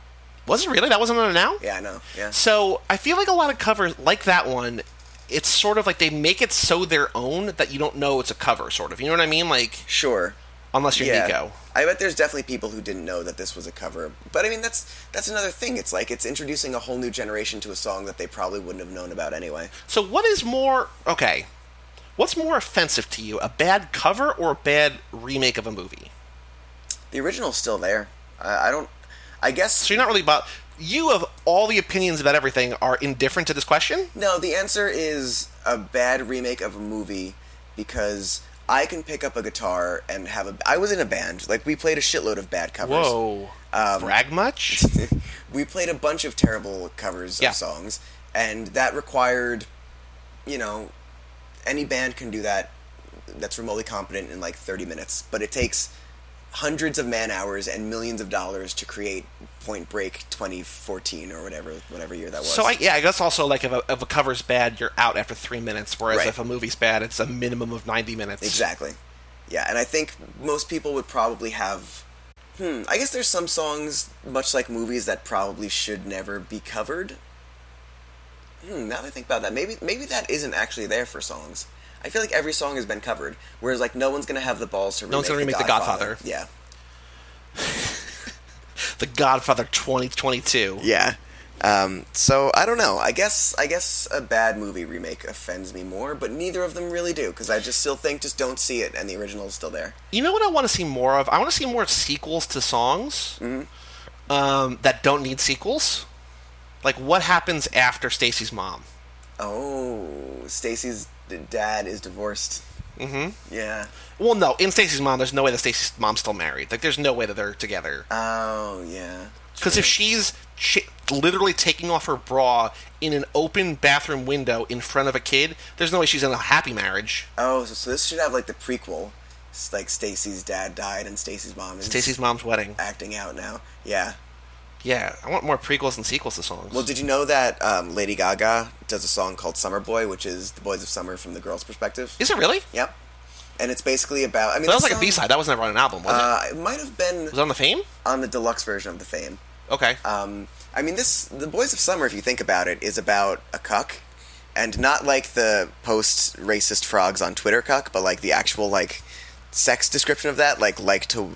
Was it really? That wasn't on it now? Yeah, I know. Yeah. So I feel like a lot of covers, like that one, it's sort of like they make it so their own that you don't know it's a cover, sort of. You know what I mean? Like, Sure. unless you're Yeah. Nico. I bet there's definitely people who didn't know that this was a cover. But I mean, that's another thing. It's like it's introducing a whole new generation to a song that they probably wouldn't have known about anyway. So what is more... Okay. What's more offensive to you? A bad cover or a bad remake of a movie? The original's still there. I don't... I guess... So you're not really about... You, of all the opinions about everything, are indifferent to this question? No, the answer is a bad remake of a movie because I can pick up a guitar and have a... I was in a band. Like, we played a shitload of bad covers. Whoa. Brag much? We played a bunch of terrible covers Yeah. of songs, and that required, you know, any band can do that that's remotely competent in like 30 minutes, but it takes hundreds of man hours and millions of dollars to create Point Break 2014 or whatever year that was. So I guess also like if a cover's bad, you're out after 3 minutes. Whereas Right. if a movie's bad, it's a minimum of 90 minutes. Exactly. Yeah, and I think most people would probably have... I guess there's some songs, much like movies, that probably should never be covered. Now that I think about that, maybe that isn't actually there for songs. I feel like every song has been covered, whereas like no one's gonna have the balls to remake, No one's gonna remake The Godfather. Yeah. The Godfather 2022. Yeah. So I don't know. I guess a bad movie remake offends me more, but neither of them really do, because I just still think just don't see it, and the original is still there. You know what I want to see more of? I want to see more sequels to songs that don't need sequels. Like, what happens after Stacy's mom? Oh, Stacy's dad is divorced. Mm-hmm. Yeah. Well, no. In Stacy's mom, there's no way that Stacy's mom's still married. Like, there's no way that they're together. Oh, yeah. Because if she's literally taking off her bra in an open bathroom window in front of a kid, there's no way she's in a happy marriage. Oh, so this should have like the prequel. It's like Stacy's dad died and Stacy's mom is Stacy's mom's wedding. acting out now. Yeah. Yeah, I want more prequels and sequels to songs. Well, did you know that Lady Gaga does a song called Summer Boy, which is the boys of summer from the girls' perspective? Is it really? Yep. And it's basically about... I mean, That was the like a song- B-side. That was never on an album, was It might have been it? Was it on the Fame? on the deluxe version of the Fame. Okay. I mean, the Boys of Summer, if you think about it, is about a cuck, and not like the post-racist frogs on Twitter cuck, but like the actual like sex description of that, like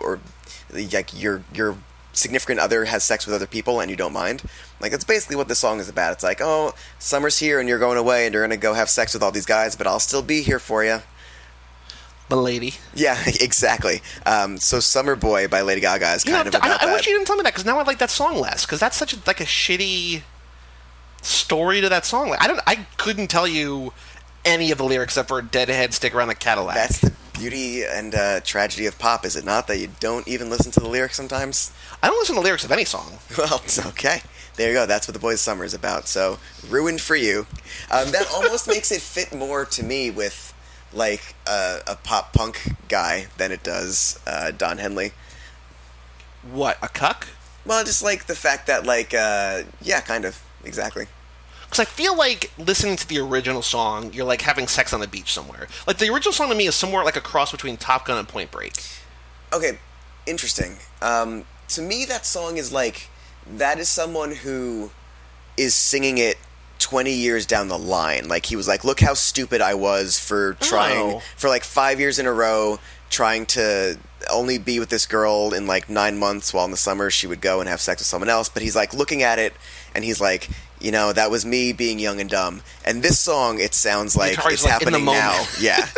your significant other has sex with other people and you don't mind. Like that's basically what this song is about. It's like, oh, summer's here and you're going away and you're gonna go have sex with all these guys, but I'll still be here for you. Milady. Yeah, exactly. So Summer Boy by Lady Gaga is kind of about that. I wish you didn't tell me that, because now I like that song less, because that's such a shitty story to that song. Like, I couldn't tell you any of the lyrics except for "Deadhead Stick Around the Cadillac." That's the beauty and tragedy of pop, is it not? That you don't even listen to the lyrics sometimes? I don't listen to the lyrics of any song. Well, it's okay. There you go. That's what The Boys of Summer is about. So, ruined for you. That almost makes it fit more to me with, like, a pop punk guy than it does Don Henley. What, a cuck? Well, just, like, the fact that, like, yeah, kind of. Exactly. Because I feel like listening to the original song, you're like having sex on the beach somewhere. Like, the original song to me is somewhere like a cross between Top Gun and Point Break. Okay, interesting. To me, that song is like, that is someone who is singing it 20 years down the line. Like, he was like, look how stupid I was for trying, for like 5 years in a row, trying to only be with this girl in like 9 months, while in the summer she would go and have sex with someone else. But he's like looking at it, and he's like, you know, that was me being young and dumb. And this song, it sounds like Atari's it's like, in the happening now. moment. Yeah.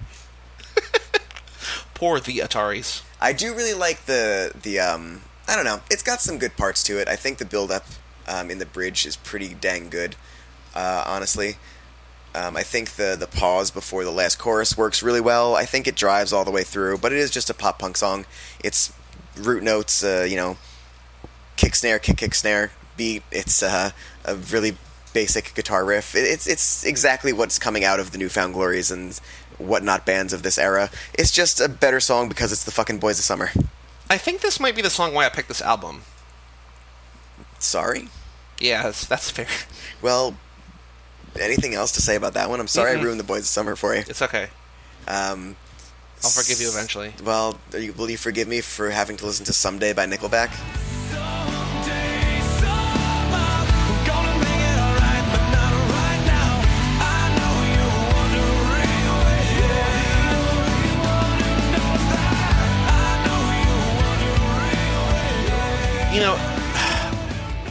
Poor the Ataris. I do really like the I don't know. It's got some good parts to it. I think the build-up in the bridge is pretty dang good, honestly. I think the pause before the last chorus works really well. I think it drives all the way through, but it is just a pop-punk song. It's root notes, you know, kick, snare, kick, snare, beat. It's a really basic guitar riff. It's exactly what's coming out of the Newfound Glories and whatnot bands of this era. It's just a better song because it's the fucking Boys of Summer. I think this might be the song why I picked this album. Sorry? Yeah, that's fair. Well, anything else to say about that one? I'm sorry I ruined the Boys of Summer for you. It's okay. I'll forgive you eventually. Well, will you forgive me for having to listen to Someday by Nickelback? Someday,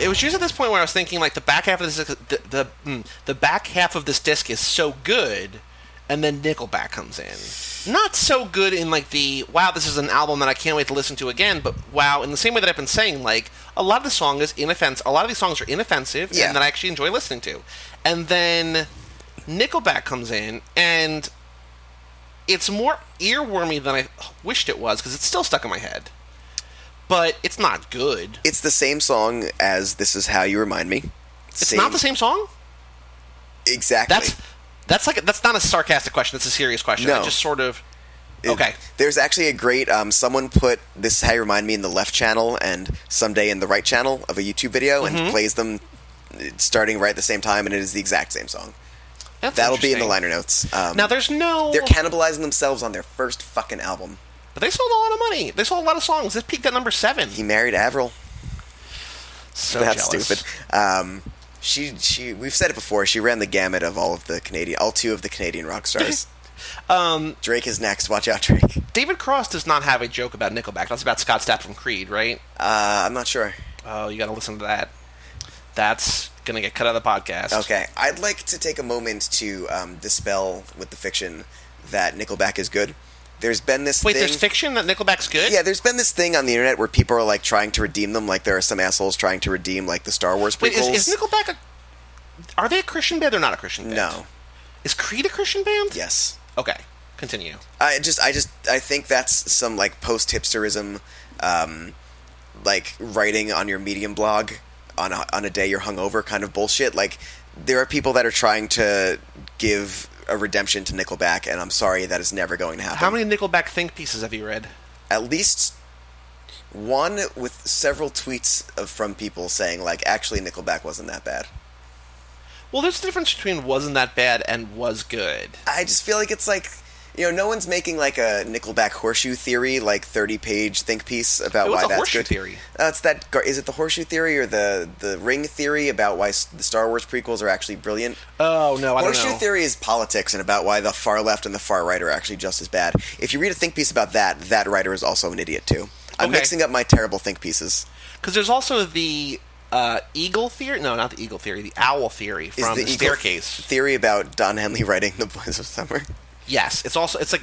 was just at this point where I was thinking, like, the back half of this, the back half of this disc is so good, and then Nickelback comes in. Not so good in, like, the, wow, this is an album that I can't wait to listen to again, but wow, in the same way that I've been saying, like, a lot of the song is inoffensive. A lot of these songs are inoffensive, and that I actually enjoy listening to. And then Nickelback comes in, and it's more earwormy than I wished it was, because it's still stuck in my head. But it's not good. It's the same song as This Is How You Remind Me. It's not the same song? Exactly. That's not a sarcastic question. It's a serious question. No. I just sort of... Okay. There's actually a great... someone put This Is How You Remind Me in the left channel and Someday in the right channel of a YouTube video and plays them starting right at the same time, and it is the exact same song. That'll be in the liner notes. Now, there's no... They're cannibalizing themselves on their first fucking album. But they sold a lot of money. They sold a lot of songs. This peaked at number 7. He married Avril. So That's jealous. stupid. She we've said it before. She ran the gamut of all 2 of the Canadian rock stars. Drake is next. Watch out, Drake. David Cross does not have a joke about Nickelback. That's about Scott Stapp from Creed, right? I'm not sure. Oh, you got to listen to that. That's gonna get cut out of the podcast. Okay, I'd like to take a moment to dispel with the fiction that Nickelback is good. There's been this Wait, thing... there's fiction that Nickelback's good? Yeah, there's been this thing on the internet where people are, like, trying to redeem them, like there are some assholes trying to redeem, like, the Star Wars prequels. Wait, is Nickelback Are they a Christian band or not a Christian band? No. Is Creed a Christian band? Yes. Okay, continue. I think that's some, like, post-hipsterism, like, writing on your Medium blog on a day you're hungover kind of bullshit. Like, there are people that are trying to give a redemption to Nickelback, and I'm sorry, that is never going to happen. How many Nickelback think pieces have you read? At least one, with several tweets from people saying, like, actually Nickelback wasn't that bad. Well, there's a difference between wasn't that bad and was good. I just feel like it's like, you know, no one's making like a Nickelback horseshoe theory, like 30-page think piece about why that's good. Theory? It's that. Is it the horseshoe theory or the ring theory about why the Star Wars prequels are actually brilliant? Oh no, I don't know. Horseshoe theory is politics and about why the far left and the far right are actually just as bad. If you read a think piece about that, that writer is also an idiot too. I'm mixing up my terrible think pieces. Because there's also the eagle theory. No, not the eagle theory. The owl theory from the Staircase theory about Don Henley writing The Boys of Summer. Yes, it's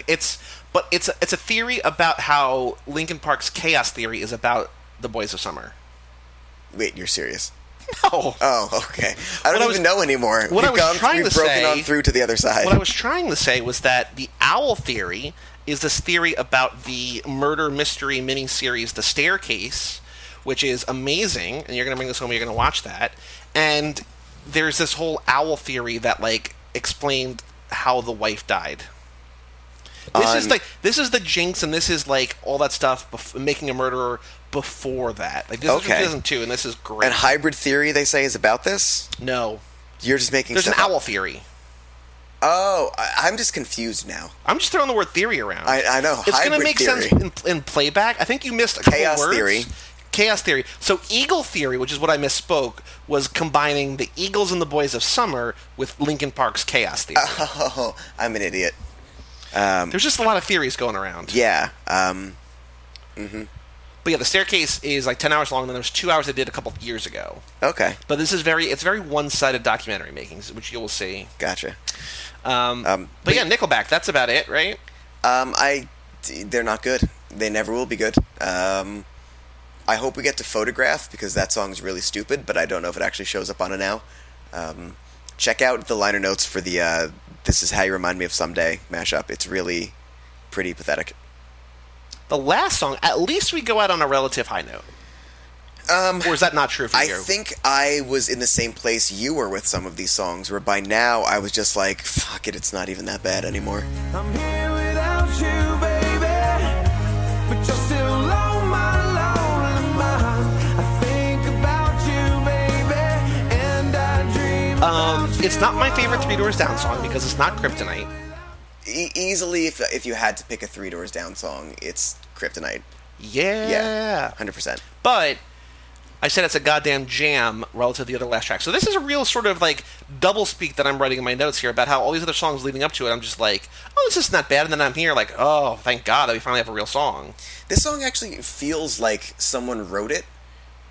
a theory about how Linkin Park's Chaos Theory is about the Boys of Summer. Wait, you're serious? No. Oh, okay. I don't even know anymore. We've broken on through to the other side. What I was trying to say was that the Owl Theory is this theory about the murder mystery miniseries The Staircase, which is amazing, and you're going to bring this home, you're going to watch that. And there's this whole owl theory that, like, explained how the wife died. This is the jinx, and this is like all that stuff making a murderer before that. Like this is 2002, and this is great. And hybrid theory, they say, is about this. No, you're just making. There's an owl theory. Oh, I'm just confused now. I'm just throwing the word theory around. I know. It's going to make theory. sense in playback. I think you missed a couple Chaos words. Theory. Chaos Theory. So Eagle Theory, which is what I misspoke, was combining the Eagles and the Boys of Summer with Linkin Park's Chaos Theory. Oh, I'm an idiot. There's just a lot of theories going around. Yeah. But yeah, The Staircase is like 10 hours long, and then there's 2 hours they did a couple of years ago. Okay. But this is it's very one-sided documentary making, which you will see. Gotcha. But yeah, Nickelback, that's about it, right? They're not good. They never will be good. I hope we get to Photograph, because that song's really stupid, but I don't know if it actually shows up on it now. Check out the liner notes for the This Is How You Remind Me of Someday mashup. It's really pretty pathetic. The last song, at least we go out on a relative high note. Or is that not true for you? I think I was in the same place you were with some of these songs, where by now I was just like, fuck it, it's not even that bad anymore. I'm here without you, baby, but you're still on my lonely mind. I think about you, baby, and I dream about It's not my favorite Three Doors Down song because it's not Kryptonite. Easily, if you had to pick a Three Doors Down song, it's Kryptonite. Yeah. 100%. But I said it's a goddamn jam relative to the other last track. So this is a real sort of like double speak that I'm writing in my notes here about how all these other songs leading up to it, I'm just like, oh, this is not bad. And then I'm here like, oh, thank God that we finally have a real song. This song actually feels like someone wrote it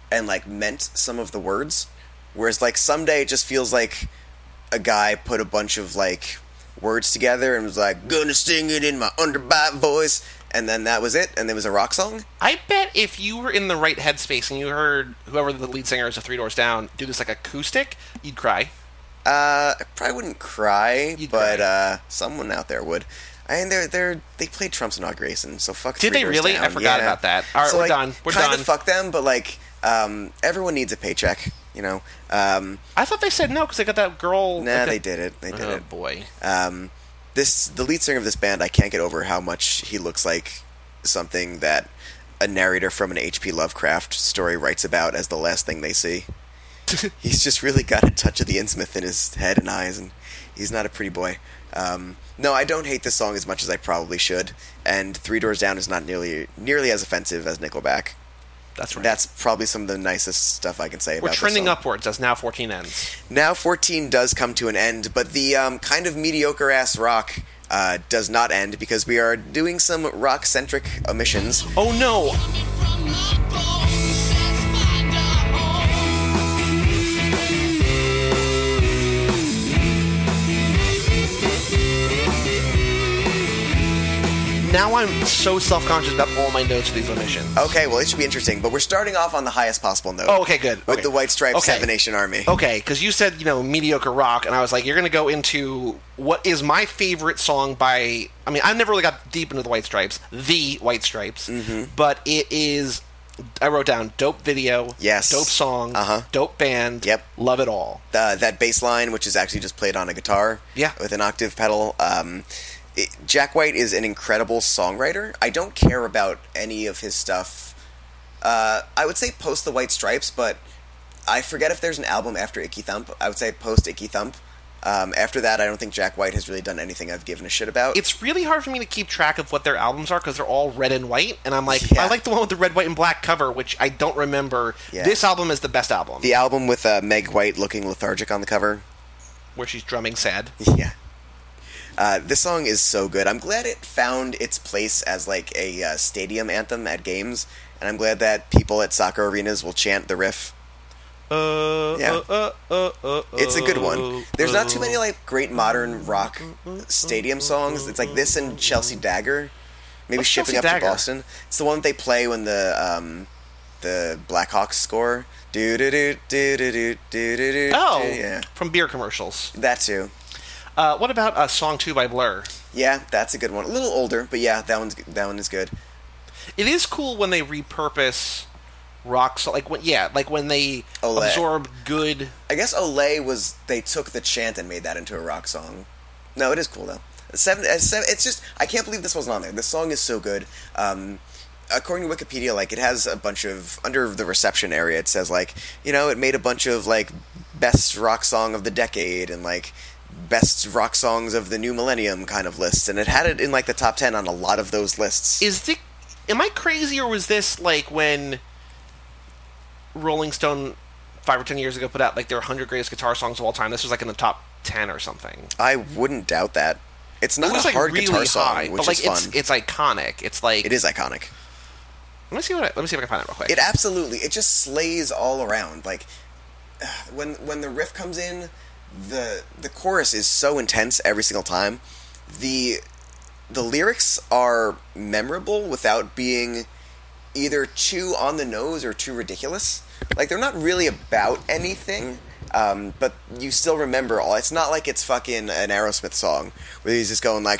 and like meant some of the words, whereas like Someday it just feels like a guy put a bunch of like words together and was like, gonna sing it in my underbite voice, and then that was it, and it was a rock song. I bet if you were in the right headspace and you heard whoever the lead singer is of Three Doors Down do this like acoustic, you'd cry. I probably wouldn't cry, You'd but cry. Someone out there would. I mean, they played Trump's inauguration, so fuck. Did Three they Doors really? Down. I forgot Yeah. about that. All right, So, we're like, done. We're kind done. of fuck them, but like everyone needs a paycheck, you know. I thought they said no because they got that girl. Nah, like they did it. They did Oh it. boy. The lead singer of this band, I can't get over how much he looks like something that a narrator from an H.P. Lovecraft story writes about as the last thing they see. He's just really got a touch of the Innsmouth in his head and eyes, and he's not a pretty boy. No, I don't hate this song as much as I probably should, and Three Doors Down is not nearly as offensive as Nickelback. That's right. That's probably some of the nicest stuff I can say about We're this trending song. upwards as Now 14 ends. Now 14 does come to an end, but the kind of mediocre-ass rock does not end, because we are doing some rock-centric omissions. Oh no! Now I'm so self-conscious about all my notes for these omissions. Okay, well, it should be interesting, but we're starting off on the highest possible note. Oh, okay, good. With Okay. the White Stripes Okay. Seven Nation Army. Okay, because you said, mediocre rock, and I was like, you're going to go into what is my favorite song by... I mean, I never really got deep into the White Stripes, but it is... I wrote down dope video, Yes. dope song, dope band, Yep. love it all. That bass line, which is actually just played on a guitar Yeah. with an octave pedal. Jack White is an incredible songwriter. I don't care about any of his stuff. I would say post the White Stripes, but I forget if there's an album after Icky Thump. I would say post Icky Thump. After that, I don't think Jack White has really done anything I've given a shit about. It's really hard for me to keep track of what their albums are because they're all red and white, and I'm like, Yeah. I like the one with the red, white, and black cover, which I don't remember. Yeah. This album is the best album, The album with Meg White looking lethargic on the cover. where she's drumming sad. Yeah. This song is so good. I'm glad it found its place as like a stadium anthem at games, and I'm glad that people at soccer arenas will chant the riff. It's a good one. There's not too many like great modern rock stadium songs. It's like this and Chelsea Dagger. Maybe What's Shipping Chelsea Up Dagger? to Boston. It's the one that they play when the Blackhawks score. Do do do do do do do do. Oh, yeah, from beer commercials. that too. What about Song 2 by Blur? Yeah, that's a good one. A little older, but yeah, that one is good. It is cool when they repurpose rock, like when they Olé. absorb good. I guess Olay was they took the chant and made that into a rock song. No, it is cool though. It's just I can't believe this wasn't on there. This song is so good. According to Wikipedia, like it has a bunch of under the reception area. It says like it made a bunch of like best rock song of the decade and like best rock songs of the new millennium kind of lists, and it had it in like the top 10 on a lot of those lists. Am I crazy, or was this like when Rolling Stone 5 or 10 years ago put out like their 100 greatest guitar songs of all time? This was like in the top 10 or something. I wouldn't doubt that. It's not It was a like hard really guitar song, high, which but like is fun. it's iconic. It's like It is iconic. Let me see if I can find it real quick. It absolutely. It just slays all around. Like when the riff comes in, the chorus is so intense every single time. The lyrics are memorable without being either too on the nose or too ridiculous. Like they're not really about anything, but you still remember all. It's not like it's fucking an Aerosmith song where he's just going like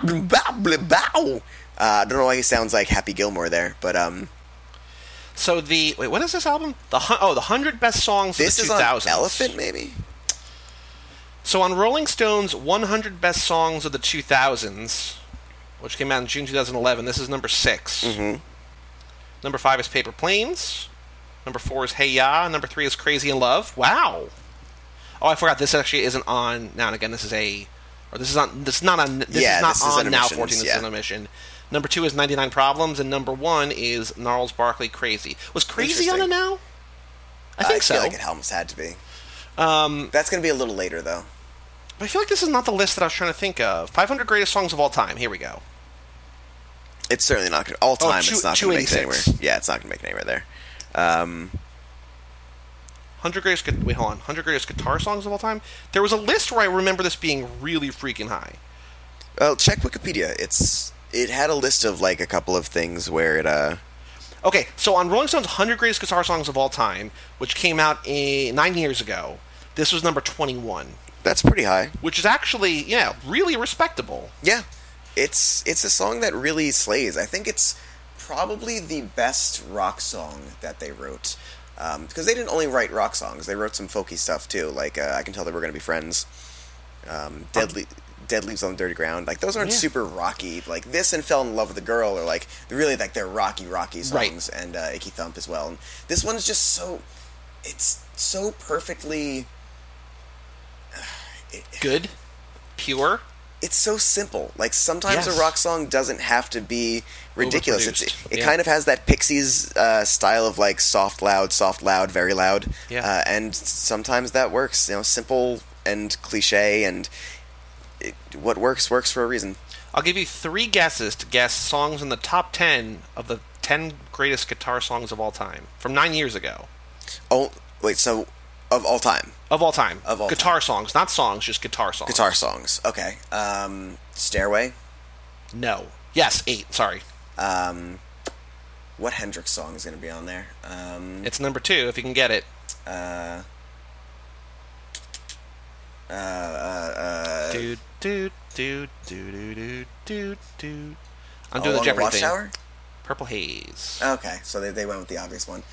bow. I don't know why he sounds like Happy Gilmore there, but So what is this album? The 100 best songs this of is the 2000s. on Elephant, maybe. So on Rolling Stone's 100 best songs of the 2000s, which came out in June 2011, this is number 6. Mm-hmm. Number 5 is Paper Planes. Number 4 is Hey Ya. Number 3 is Crazy in Love. Wow. Oh, I forgot. This actually isn't on now and again. This is not on this is Now an 14. omissions, This yeah. is an omission. Number 2 is 99 Problems, and number 1 is Gnarls Barkley Crazy. Was Crazy on it now? I think so. feel like it almost had to be. That's going to be a little later, though. But I feel like this is not the list that I was trying to think of. 500 greatest songs of all time. Here we go. It's certainly not going to... All time, it's not going to make it anywhere. 286. Yeah, it's not going to make it anywhere there. 100 greatest guitar songs of all time. There was a list where I remember this being really freaking high. Well, check Wikipedia. It had a list of like a couple of things where it Okay, so on Rolling Stone's 100 greatest guitar songs of all time, which came out 9 years ago, this was number 21. That's pretty high. Which is actually, really respectable. Yeah. It's a song that really slays. I think it's probably the best rock song that they wrote. Because they didn't only write rock songs. They wrote some folky stuff, too. Like, I Can Tell That We're Gonna Be Friends. Dead Leaves on the Dirty Ground. Like, those aren't super rocky. Like, this and Fell in Love with a Girl are, like, really, like, they're rocky songs. Right. And Icky Thump as well. And this one's just so... It's so perfectly... Good? Pure? It's so simple. Like, sometimes Yes. a rock song doesn't have to be ridiculous. Overproduced. It Yeah. kind of has that Pixies style of, like, soft, loud, very loud. Yeah. And sometimes that works. You know, simple and cliche, and what works for a reason. I'll give you 3 guesses to guess songs in the top 10 of the 10 greatest guitar songs of all time. From 9 years ago. Oh, wait, so of all time? Of all time. Of all guitar songs. Not songs, just guitar songs. Guitar songs. Okay. Stairway? No. Yes, 8. Sorry. What Hendrix song is going to be on there? It's number 2, if you can get it. Dude, dude, dude, dude, dude, dude, dude. I'm doing the Jeopardy thing. Watchtower? Purple Haze. Okay, so they went with the obvious one.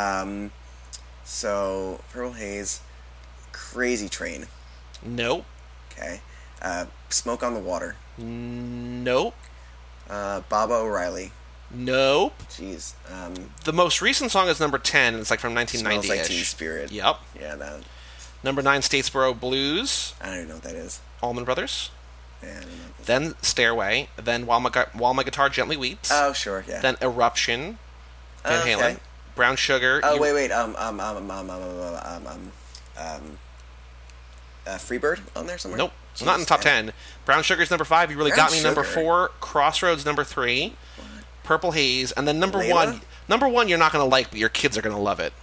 So, Purple Haze, Crazy Train. Nope. Okay. Smoke on the Water. Nope. Baba O'Reilly. Nope. Jeez. The most recent song is number 10, and it's like from Smells 1990-ish. Like Teen Spirit. Yep. Yeah, that. Number 9, Statesboro Blues. I don't even know what that is. Allman Brothers. Yeah, I don't know what that is. Then Stairway. Then While My Guitar Gently Weeps. Oh, sure, yeah. Then Eruption. Van Okay. Halen. Brown Sugar. Oh, wait. Freebird on there somewhere? Nope. Not in the top 10. Brown Sugar's number 5. You Really Brown Got Me, number Sugar. 4. Crossroads, number 3. Purple Haze. And then number Layla? 1. Number 1 you're not going to like, but your kids are going to love it.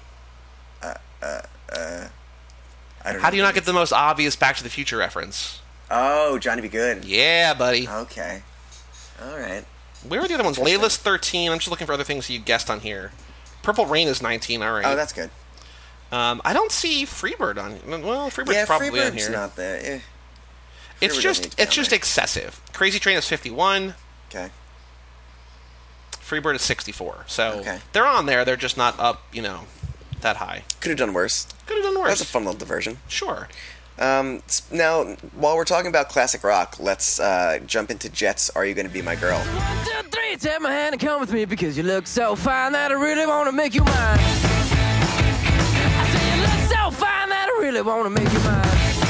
I don't know. How do you not get the most obvious Back to the Future reference? Oh, Johnny Be Good. Yeah, buddy. Okay. All right. Where are the other ones? Layla's 13. I'm just looking for other things you guessed on here. Purple Rain is 19. All right. Oh, that's good. I don't see Freebird on. Well, Freebird's Yeah, probably on Freebird's here. not there. It's Freebird doesn't need just to be on there. excessive. Crazy Train is 51. Okay. Freebird is 64. So Okay. they're on there. They're just not up, that high. Could have done worse. Could have done worse. That's a fun little diversion. Sure. Now, while we're talking about classic rock, let's jump into Jets' Are You Gonna Be My Girl? 1, 2, 3, take my hand and come with me because you look so fine that I really want to make you mine. I say you look so fine that I really want to make you mine.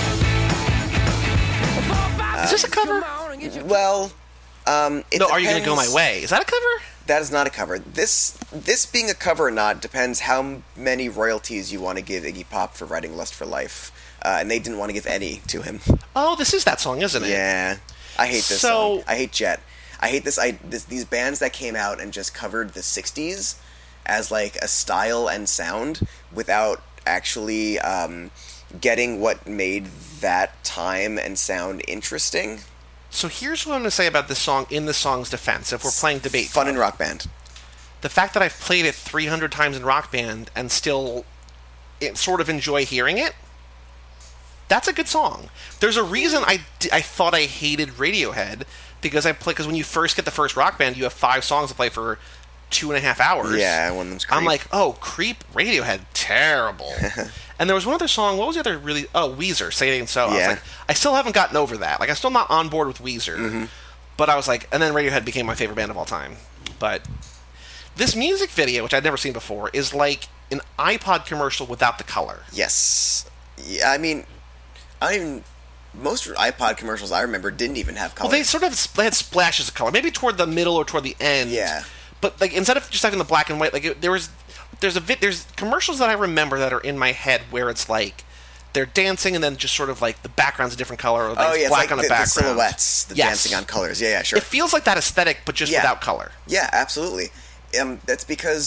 4, 5, Is this a cover? come on and get your- Well, it No, Are You Gonna Go My depends- Way? Is that a cover? That is not a cover. This being a cover or not depends how many royalties you want to give Iggy Pop for writing Lust for Life. And they didn't want to give any to him. Oh, this is that song, isn't it? Yeah. I hate this So- song. I hate Jet. I hate these bands that came out and just covered the 60s as like a style and sound without actually getting what made that time and sound interesting. So here's what I'm going to say about this song in the song's defense, if we're playing debate. Fun in Rock Band. The fact that I've played it 300 times in Rock Band and still sort of enjoy hearing it, that's a good song. There's a reason I thought I hated Radiohead, because when you first get the first Rock Band, you have 5 songs to play for 2.5 hours. Yeah, one of them's Creep. I'm like, oh, Creep, Radiohead, terrible. And there was one other song, what was the other really... Oh, Weezer, Say It Ain't So. I was Yeah. like, I still haven't gotten over that. Like, I'm still not on board with Weezer. Mm-hmm. But I was like... And then Radiohead became my favorite band of all time. But this music video, which I'd never seen before, is like an iPod commercial without the color. Yes. Yeah, I mean, most iPod commercials I remember didn't even have color. Well, they had splashes of color. Maybe toward the middle or toward the end. Yeah. But like instead of just having the black and white, like there's commercials that I remember that are in my head where it's like they're dancing and then just sort of like the background's a different color, or like Oh, yeah, black it's like on a the background. silhouettes, the Yes. dancing on colors. Yeah, sure. It feels like that aesthetic, but just Yeah. without color. Yeah, absolutely. That's because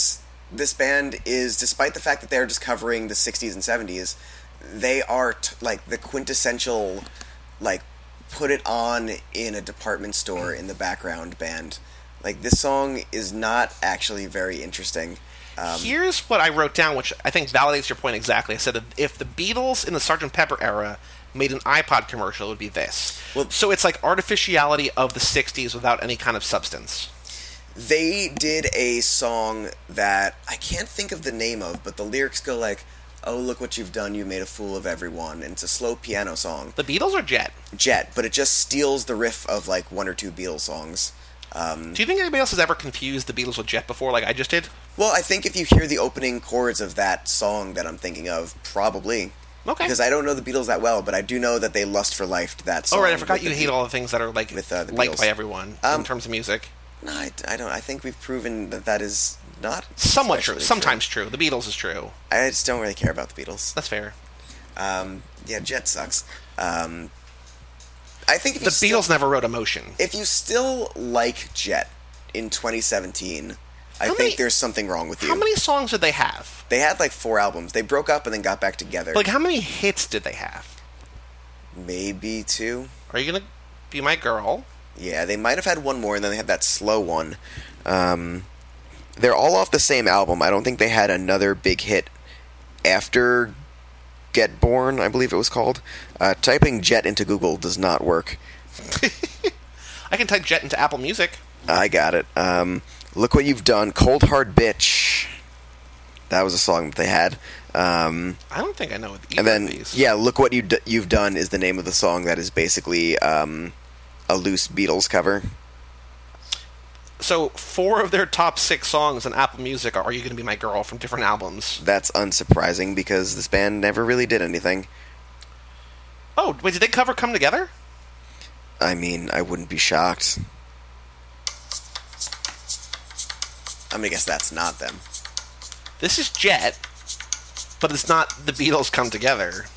this band is, despite the fact that they're just covering the 60s and 70s, they are like the quintessential, like, put it on in a department store in the background band. Like, this song is not actually very interesting. Here's what I wrote down, which I think validates your point exactly. I said that if the Beatles in the Sgt. Pepper era made an iPod commercial, it would be this. Well, so it's like artificiality of the 60s without any kind of substance. They did a song that I can't think of the name of, but the lyrics go like, "Oh, look what you've done, you made a fool of everyone," and it's a slow piano song. The Beatles or Jet? Jet, but it just steals the riff of like one or two Beatles songs. Do you think anybody else has ever confused the Beatles with Jet before, like I just did? Well, I think if you hear the opening chords of that song that I'm thinking of, probably. Okay. Because I don't know the Beatles that well, but I do know that they lust for life to that song. Oh, right, I forgot with you the hate all the things that are like with, the liked Beatles. by everyone in terms of music. No, I don't. I think we've proven that that is not Somewhat true. especially Sometimes true. The Beatles is true. I just don't really care about the Beatles. That's fair. Yeah, Jet sucks. I think if The you still, Beatles never wrote Emotion. if you still like Jet in 2017, I How think many- there's something wrong with you. How many songs did they have? They had like 4 albums. They broke up and then got back together. Like, how many hits did they have? Maybe 2. Are you gonna be my girl? Yeah, they might have had one more, and then they had that slow one. They're all off the same album. I don't think they had another big hit after Get Born, I believe it was called. Typing Jet into Google does not work. I can type Jet into Apple Music. I got it. Look What You've Done. Cold Hard Bitch. That was a song that they had. I don't think I know either And then, of these. yeah, Look What You've Done is the name of the song that is basically a loose Beatles cover. So 4 of their top 6 songs on Apple Music are You Gonna Be My Girl from different albums. That's unsurprising because this band never really did anything. Oh, wait, did they cover Come Together? I mean, I wouldn't be shocked. I'm gonna guess that's not them. This is Jet, but it's not the Beatles Come Together.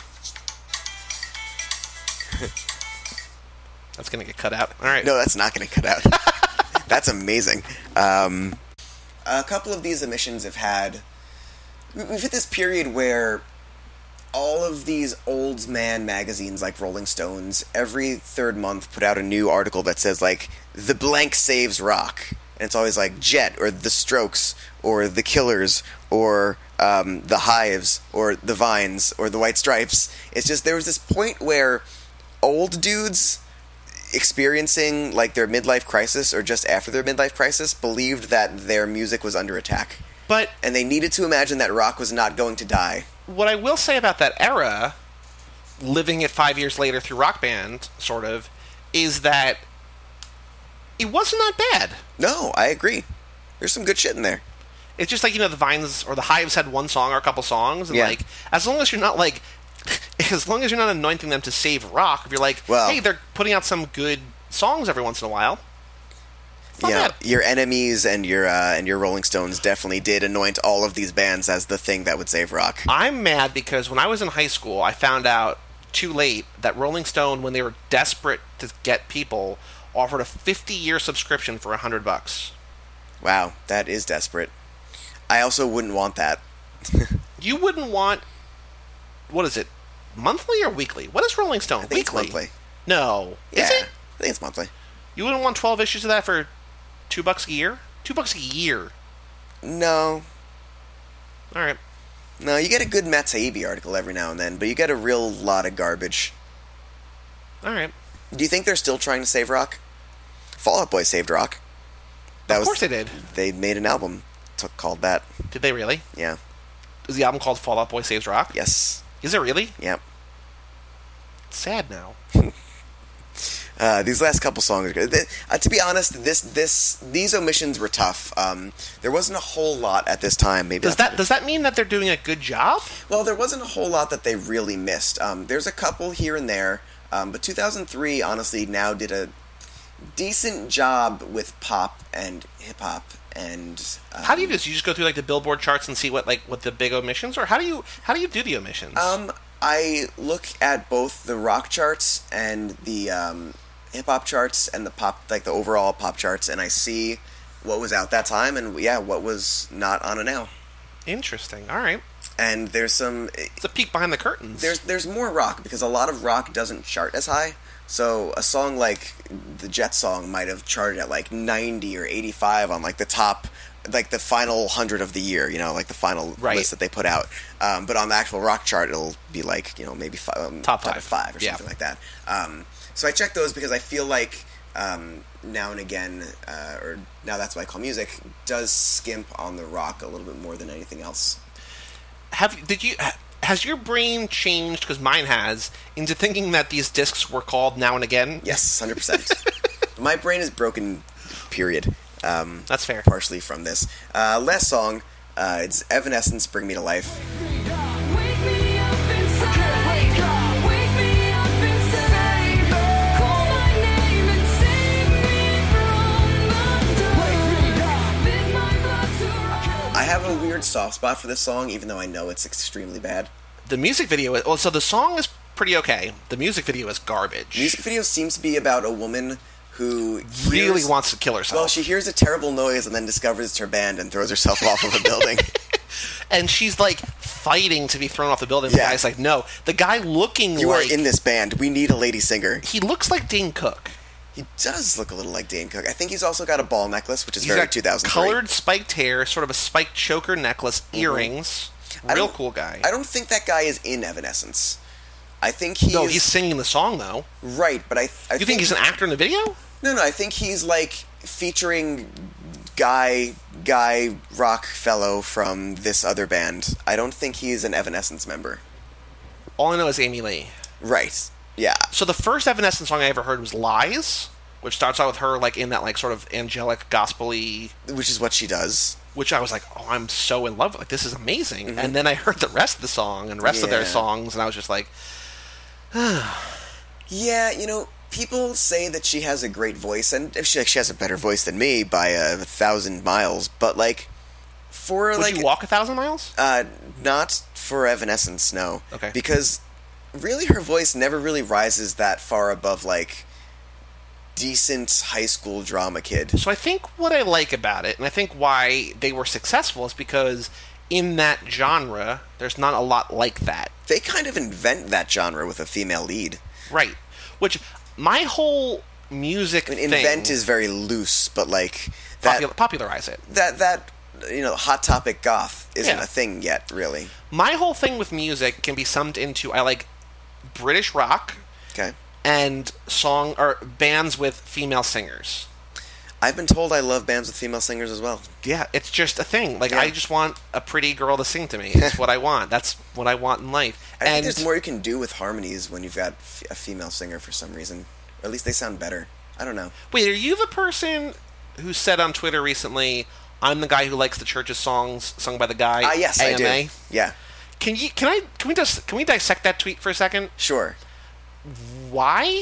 That's gonna get cut out. All right. No, that's not gonna cut out. That's amazing. A couple of these emissions have had... We've hit this period where all of these old man magazines like Rolling Stones every 3rd month put out a new article that says like the blank saves rock, and it's always like Jet or the Strokes or the Killers or the Hives or the Vines or the White Stripes. It's just there was this point where old dudes experiencing like their midlife crisis or just after their midlife crisis believed that their music was under attack, But and they needed to imagine that rock was not going to die. what I will say about that era, living it 5 years later through Rock Band, sort of, is that it wasn't that bad. No, I agree. There's some good shit in there. It's just like, the Vines or the Hives had one song or a couple songs, and Yeah. like, as long as you're not like, as long as you're not anointing them to save rock, if you're like, Well- hey, they're putting out some good songs every once in a while. It's not Yeah, bad. your Enemies and your Rolling Stones definitely did anoint all of these bands as the thing that would save rock. I'm mad because when I was in high school, I found out too late that Rolling Stone, when they were desperate to get people, offered a 50-year subscription for $100. Wow, that is desperate. I also wouldn't want that. You wouldn't want, what is it, monthly or weekly? What is Rolling Stone? I think it's Weekly. monthly. No. Yeah, Is it? I think it's monthly. You wouldn't want 12 issues of that for $2 a year? $2 a year. No. All right. No, you get a good Matt Taibbi article every now and then, but you get a real lot of garbage. All right. Do you think they're still trying to save rock? Fall Out Boy saved rock. Of course they did. They made an album called that. Did they really? Yeah. Is the album called Fall Out Boy Saves Rock? Yes. Is it really? Yep. It's sad now. These last couple songs are good. To be honest, these omissions were tough. There wasn't a whole lot at this time. Maybe Does that mean that they're doing a good job? Well, there wasn't a whole lot that they really missed. There's a couple here and there, but 2003 honestly now did a decent job with pop and hip hop and. How do you do this? You just go through like the Billboard charts and see what the big omissions, or how do you do the omissions? I look at both the rock charts and the hip hop charts and the pop, like the overall pop charts, and I see what was out that time and what was not on it now. Interesting. All right. And there's some... It's a peek behind the curtains. There's more rock, because a lot of rock doesn't chart as high. So a song like the Jet song might have charted at like 90 or 85 on like the top, like the final 100 of the year, like the final list that they put out. But on the actual rock chart, it'll be like, maybe top five or something like that. So I check those because I feel like Now and Again, or Now That's What I Call Music, does skimp on the rock a little bit more than anything else. Has your brain changed, because mine has, into thinking that these discs were called Now and Again? Yes, 100%. My brain is broken, period. That's fair. Partially from this. Last song, it's Evanescence, Bring Me to Life. Wake me up inside. Wake me up inside. Call my name and save me from the dark. Bid my blood to run. I have a weird soft spot for this song, even though I know it's extremely bad. The music video... so the song is pretty okay. The music video is garbage. The music video seems to be about a woman who really wants to kill herself. Well, she hears a terrible noise and then discovers it's her band and throws herself off of a building. And she's like fighting to be thrown off the building. Yeah. The guy's like, no. The guy looking You like... are in this band. We need a lady singer. He looks like Dane Cook. He does look a little like Dane Cook. I think he's also got a ball necklace, which is He's very got 2003. colored spiked hair, sort of a spiked choker necklace, earrings. Real cool guy. I don't think that guy is in Evanescence. I think he's... No, he's singing the song, though. Right, but I You think he's an actor in the video? No, I think he's like featuring guy rock fellow from this other band. I don't think he's an Evanescence member. All I know is Amy Lee. Right. Yeah. So the first Evanescence song I ever heard was Lies, which starts out with her like in that like sort of angelic gospel-y... Which is what she does. Which I was like, oh, I'm so in love with. Like, this is amazing. Mm-hmm. And then I heard the rest of the song and the rest of their songs, and I was just like... Yeah, people say that she has a great voice, and if she has a better voice than me by 1,000 miles, but like... Would you walk 1,000 miles? Not for Evanescence, no. Okay. Because really her voice never really rises that far above, like, decent high school drama kid. So I think what I like about it, and I think why they were successful, is because in that genre, there's not a lot like that. They kind of invent that genre with a female lead. Right. Which, my whole music thing... Invent is very loose, but, like... that popularize it. That Hot Topic goth isn't a thing yet, really. My whole thing with music can be summed into, I like British rock... Okay. And bands with female singers. I've been told I love bands with female singers as well. Yeah, it's just a thing. Like, I just want a pretty girl to sing to me. It's what I want. That's what I want in life. I think there's more you can do with harmonies when you've got a female singer for some reason. Or at least they sound better. I don't know. Wait, are you the person who said on Twitter recently, I'm the guy who likes the Church's songs sung by the guy? Yes, AMA? I do. Yeah. Can we dissect that tweet for a second? Sure. Why?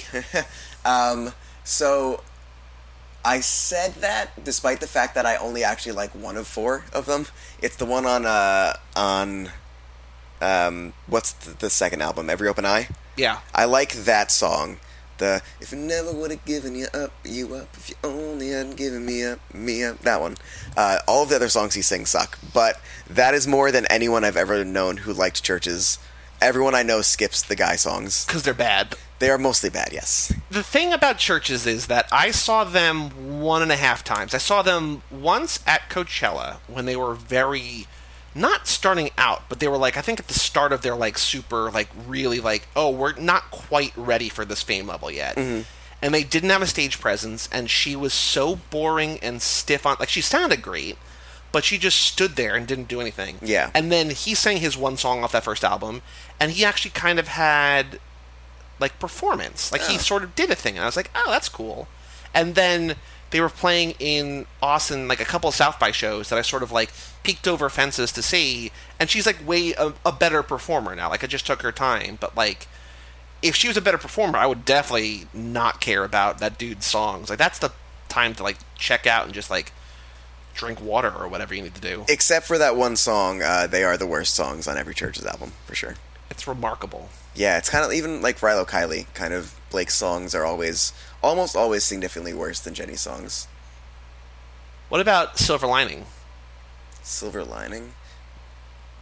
So I said that despite the fact that I only actually like one of four of them. It's the one on what's the second album? Every Open Eye? Yeah. I like that song. If I never would have given you up, if you only hadn't given me up, that one. All of the other songs he sings suck, but that is more than anyone I've ever known who liked Churches. Everyone I know skips the guy songs. Because they're bad. They are mostly bad, yes. The thing about Churches is that I saw them 1.5 times. I saw them once at Coachella when they were very... not starting out, but they were like, I think at the start of their like super, like really like, oh, we're not quite ready for this fame level yet. Mm-hmm. And they didn't have a stage presence, and she was so boring and stiff on, like she sounded great, but she just stood there and didn't do anything. Yeah. And then he sang his one song off that first album, and he actually kind of had like performance. Like he sort of did a thing, and I was like, oh, that's cool. And then they were playing in Austin, like a couple of South by shows that I sort of like peeked over fences to see, and she's like way a better performer now. Like I just took her time, but like if she was a better performer, I would definitely not care about that dude's songs. Like that's the time to like check out and just like drink water or whatever you need to do. Except for that one song, they are the worst songs on every Church's album, for sure. It's remarkable. Yeah, it's kind of, even like Rilo Kiley, kind of, Blake's songs are almost always significantly worse than Jenny's songs. What about Silver Lining? Silver Lining?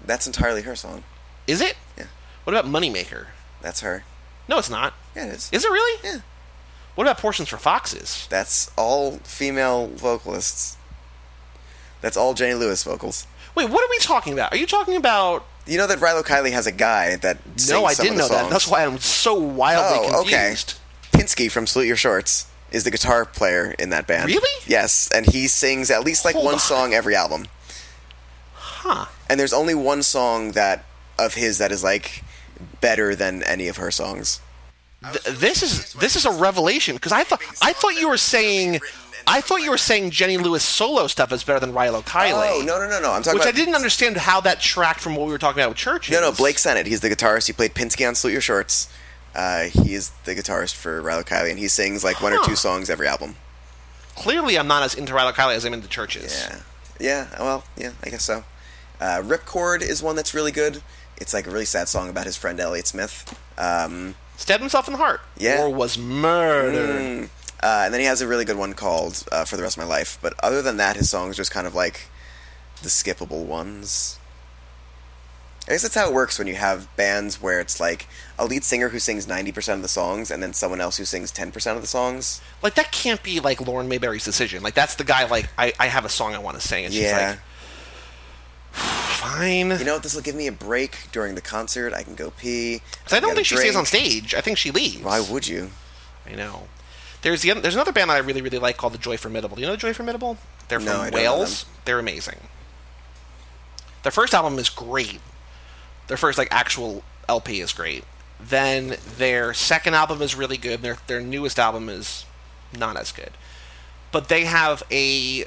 That's entirely her song. Is it? Yeah. What about Moneymaker? That's her. No, it's not. Yeah, it is. Is it really? Yeah. What about Portions for Foxes? That's all female vocalists. That's all Jenny Lewis vocals. Wait, what are we talking about? Are you talking about... You know that Rilo Kiley has a guy that sings No, I some didn't of the know that. songs? That's why I'm so wildly confused. Okay. Pinsky from Salute Your Shorts is the guitar player in that band. Really? Yes, and he sings at least like Hold one on. song every album. Huh. And there's only one song that of his that is like better than any of her songs. This is a revelation, because I thought you were saying Jenny Lewis solo stuff is better than Rilo Kiley. Oh, no. I'm talking Which about... I didn't understand how that tracked from what we were talking about with Churches. No, Blake Sennett. He's the guitarist. He played Pinsky on Salute Your Shorts. He is the guitarist for Rilo Kiley, and he sings like one or two songs every album. Clearly, I'm not as into Rilo Kiley as I'm into Churches. Yeah, well, I guess so. Ripcord is one that's really good. It's like a really sad song about his friend Elliott Smith. Stabbed himself in the heart. Yeah. Or was murdered. And then he has a really good one called For the Rest of My Life. But other than that, his songs are just kind of like the skippable ones. I guess that's how it works when you have bands where it's like a lead singer who sings 90% of the songs and then someone else who sings 10% of the songs. Like, that can't be, like, Lauren Mayberry's decision. Like, that's the guy, like, I have a song I want to sing, and she's like, fine. You know what? This will give me a break during the concert. I can go pee. Because I don't get a think she stays drink. on stage. I think she leaves. Why would you? I know. There's another band that I really, really like called the Joy Formidable. Do you know the Joy Formidable? They're No, I from don't know Wales. them. They're amazing. Their first album is great. Their first, like, actual LP is great. Then their second album is really good. And their newest album is not as good. But they have it's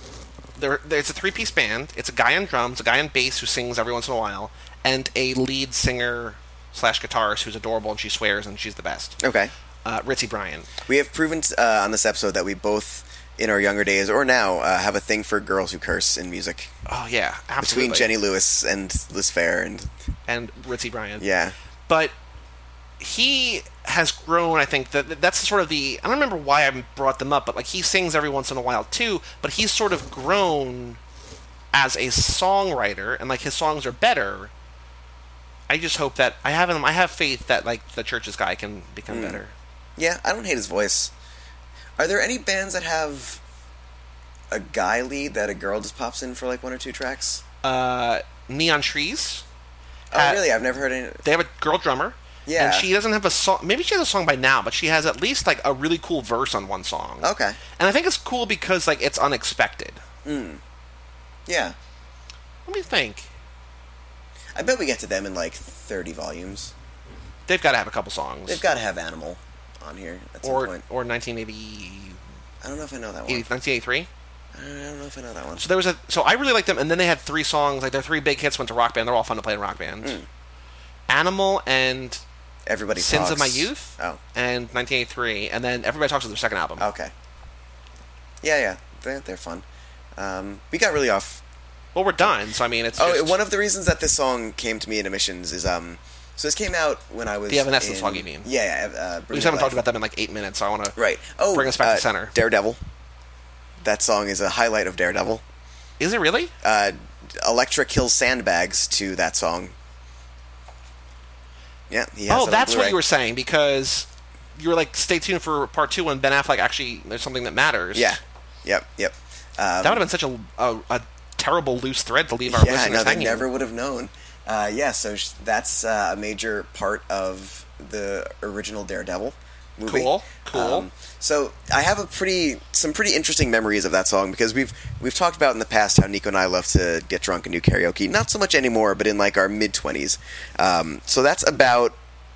a three-piece band. It's a guy on drums, a guy on bass who sings every once in a while, and a lead singer / guitarist who's adorable and she swears and she's the best. Okay. Ritzy Bryan. We have proven on this episode that we both, in our younger days or now, have a thing for girls who curse in music. Oh yeah, absolutely. Between Jenny Lewis and Liz Phair and Ritzy Bryan. Yeah. But he has grown, I think, that's sort of I don't remember why I brought them up, but like he sings every once in a while too, but he's sort of grown as a songwriter, and like his songs are better. I just hope that I have faith that like the Churches guy can become better. Yeah, I don't hate his voice. Are there any bands that have a guy lead that a girl just pops in for like one or two tracks? Neon Trees. Oh, really? I've never heard any... They have a girl drummer. Yeah. And she doesn't have a song. Maybe she has a song by now, but she has at least like a really cool verse on one song. Okay. And I think it's cool because like it's unexpected. Yeah. What do you think? I bet we get to them in like 30 volumes. They've got to have a couple songs. They've got to have Animal on here at some point. Or 1980, I don't know if I know that one. 1983. I don't know if I know that one. So I really liked them, and then they had 3 songs. Like their 3 big hits went to Rock Band. They're all fun to play in Rock Band. Animal and Everybody Sins Talks. of My Youth. Oh. And 1983, and then Everybody Talks is their second album. Okay. Yeah. They're fun. We got really off. Well, we're done. So I mean, it's Oh, just, one of the reasons that this song came to me in Emissions is so this came out when I was The Evanescence in, song, you mean? Yeah. we just haven't talked about them in like 8 minutes. So I want to Right. Oh, bring us back to center. Daredevil. That song is a highlight of Daredevil. Is it really? Elektra kills sandbags to that song. Yeah, he has it on That's what Blu-ray. you were saying, because you were like, stay tuned for part 2 when Ben Affleck actually, there's something that matters. Yeah. Yep. That would have been such a terrible loose thread to leave our Yeah, listeners no, they hanging. never would have known. So that's a major part of the original Daredevil movie. Cool. So I have some pretty interesting memories of that song because we've talked about in the past how Nico and I love to get drunk and do karaoke. Not so much anymore, but in like our mid-20s. So that's about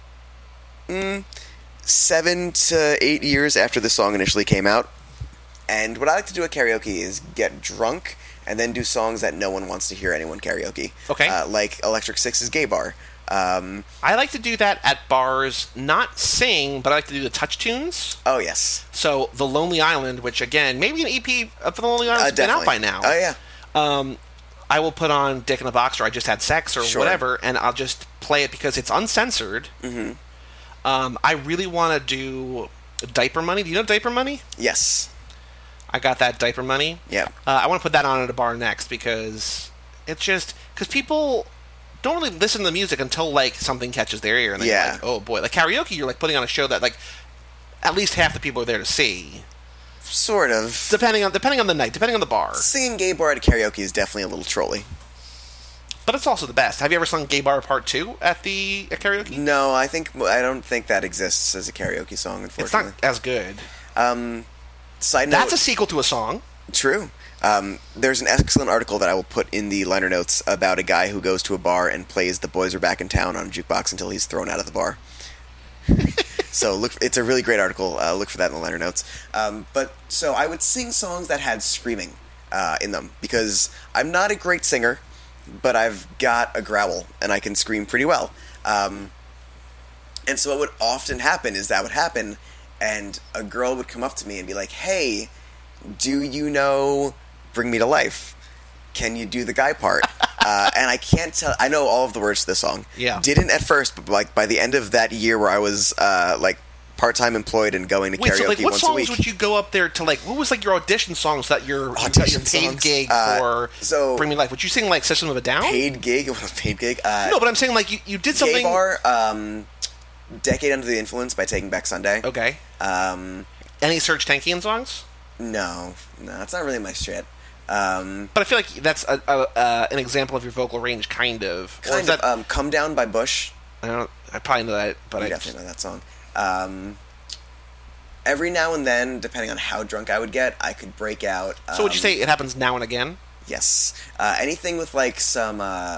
7 to 8 years after the song initially came out. And what I like to do at karaoke is get drunk and then do songs that no one wants to hear anyone karaoke. Okay. Like Electric Six's Gay Bar. I like to do that at bars, not sing, but I like to do the touch tunes. Oh, yes. So, The Lonely Island, which again, maybe an EP of The Lonely Island's been out by now. Oh, yeah. I will put on Dick in a Box or I Just Had Sex or Sure. whatever, and I'll just play it because it's uncensored. I really want to do Diaper Money. Do you know Diaper Money? Yes. I got that Diaper Money. Yeah. I want to put that on at a bar next because it's just... Because people don't really listen to the music until like something catches their ear, and then Yeah. you're like, oh boy, like karaoke, you're like putting on a show that like at least half the people are there to see, Sort of. depending on the night, depending on the bar. Singing gay bar at karaoke is definitely a little trolly. But it's also the best. Have you ever sung Gay Bar Part 2 at karaoke? No, I don't think that exists as a karaoke song, It's unfortunately. not as good. Side note, That's a sequel to a song. true. There's an excellent article that I will put in the liner notes about a guy who goes to a bar and plays "The Boys Are Back in Town" on a jukebox until he's thrown out of the bar. So it's a really great article. Look for that in the liner notes. So I would sing songs that had screaming in them because I'm not a great singer, but I've got a growl and I can scream pretty well. And so what would often happen is that would happen, and a girl would come up to me and be like, "Hey, do you know Bring Me to Life? Can you do the guy part?" And I can't tell. I know all of the words to the song. Yeah. Didn't at first, but like by the end of that year where I was like part-time employed and going to Wait, karaoke so like, what once a songs week. would you go up there to? Like, what was like your audition songs that your Audition paid songs? gig for So- Bring Me Life? Would you sing like System of a Down? Paid gig? What a paid gig? No, but I'm saying like you did Gay something. bar. Decade Under the Influence by Taking Back Sunday. Okay. Any Serge Tankian songs? No, that's not really my shit. But I feel like that's an example of your vocal range, kind of. Or is Kind that, of. Come Down by Bush. I probably know that, but You I definitely know that song. Every now and then, depending on how drunk I would get, I could break out. So would you say it happens now and again? Yes. Anything with like some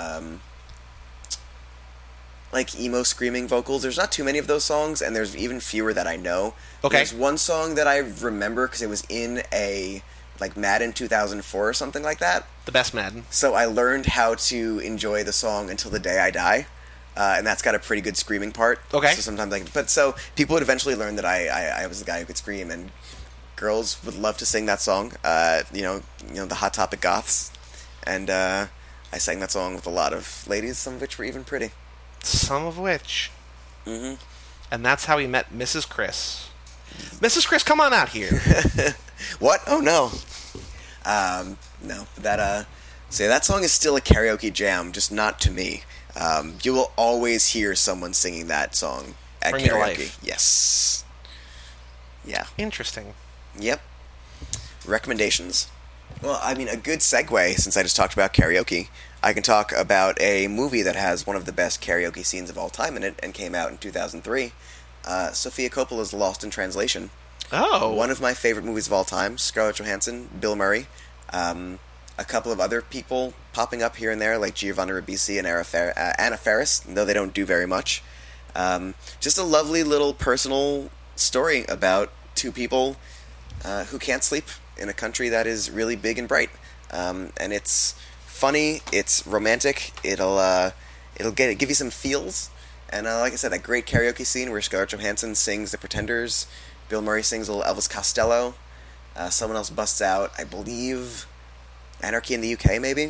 like emo screaming vocals. There's not too many of those songs, and there's even fewer that I know. Okay. There's one song that I remember because it was in a like Madden 2004 or something like that. The best Madden. So I learned how to enjoy the song until the day I die. And that's got a pretty good screaming part. Okay. So sometimes so people would eventually learn that I was the guy who could scream, and girls would love to sing that song. You know the Hot Topic Goths, and I sang that song with a lot of ladies, some of which were even pretty. Some of which. Mm-hmm. And that's how we met Mrs. Chris. Mrs. Chris, come on out here. What? Oh no. No. That song is still a karaoke jam, just not to me. You will always hear someone singing that song at Bring Me to karaoke. Life. Yes. Yeah. Interesting. Yep. Recommendations. Well, I mean, a good segue, since I just talked about karaoke, I can talk about a movie that has one of the best karaoke scenes of all time in it and came out in 2003. Sofia Coppola's Lost in Translation. Oh. One of my favorite movies of all time. Scarlett Johansson, Bill Murray. A couple of other people popping up here and there, like Giovanna Ribisi and Anna Faris, though they don't do very much. Just a lovely little personal story about two people who can't sleep in a country that is really big and bright. And it's funny, it's romantic, it'll give you some feels. And like I said, that great karaoke scene where Scarlett Johansson sings The Pretenders, Bill Murray sings a little Elvis Costello, someone else busts out, I believe, Anarchy in the UK, maybe?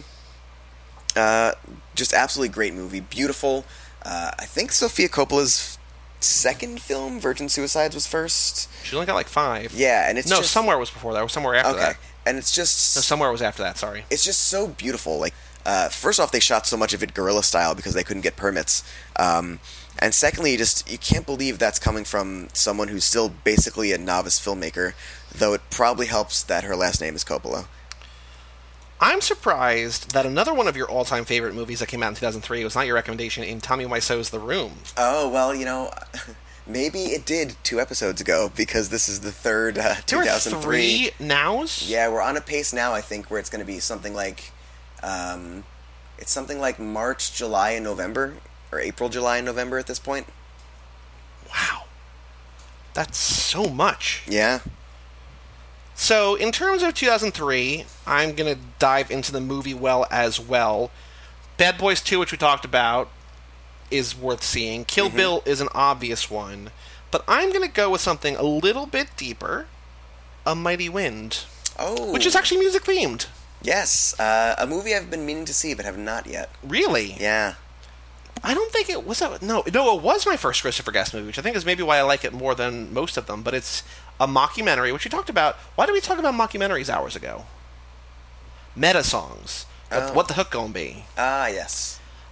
Just absolutely great movie, beautiful. I think Sofia Coppola's second film, Virgin Suicides, was first. She only got like 5. Yeah, and it's No, just... Somewhere was before that, or somewhere after Okay, that. and it's just... No, Somewhere was after that, sorry. It's just so beautiful. Like, first off, they shot so much of it guerrilla style because they couldn't get permits. And secondly, you can't believe that's coming from someone who's still basically a novice filmmaker, though it probably helps that her last name is Coppola. I'm surprised that another one of your all-time favorite movies that came out in 2003 was not your recommendation in Tommy Wiseau's The Room. Oh, well, maybe it did 2 episodes ago, because this is the third There are 2003. 3 nows? Yeah, we're on a pace now, I think, where it's going to be something like... it's something like March, July, and November, or April, July, and November at this point. Wow. That's so much. Yeah. So, in terms of 2003, I'm going to dive into the movie well as well. Bad Boys 2, which we talked about, is worth seeing. Kill Bill is an obvious one. But I'm going to go with something a little bit deeper. A Mighty Wind. Oh. Which is actually music-themed. Yes. A movie I've been meaning to see, but have not yet. Really? Yeah. I don't think it was... No, it was my first Christopher Guest movie, which I think is maybe why I like it more than most of them. But it's a mockumentary, which we talked about. Why did we talk about mockumentaries hours ago? Meta songs. Oh. What the hook gonna be? Ah, yes.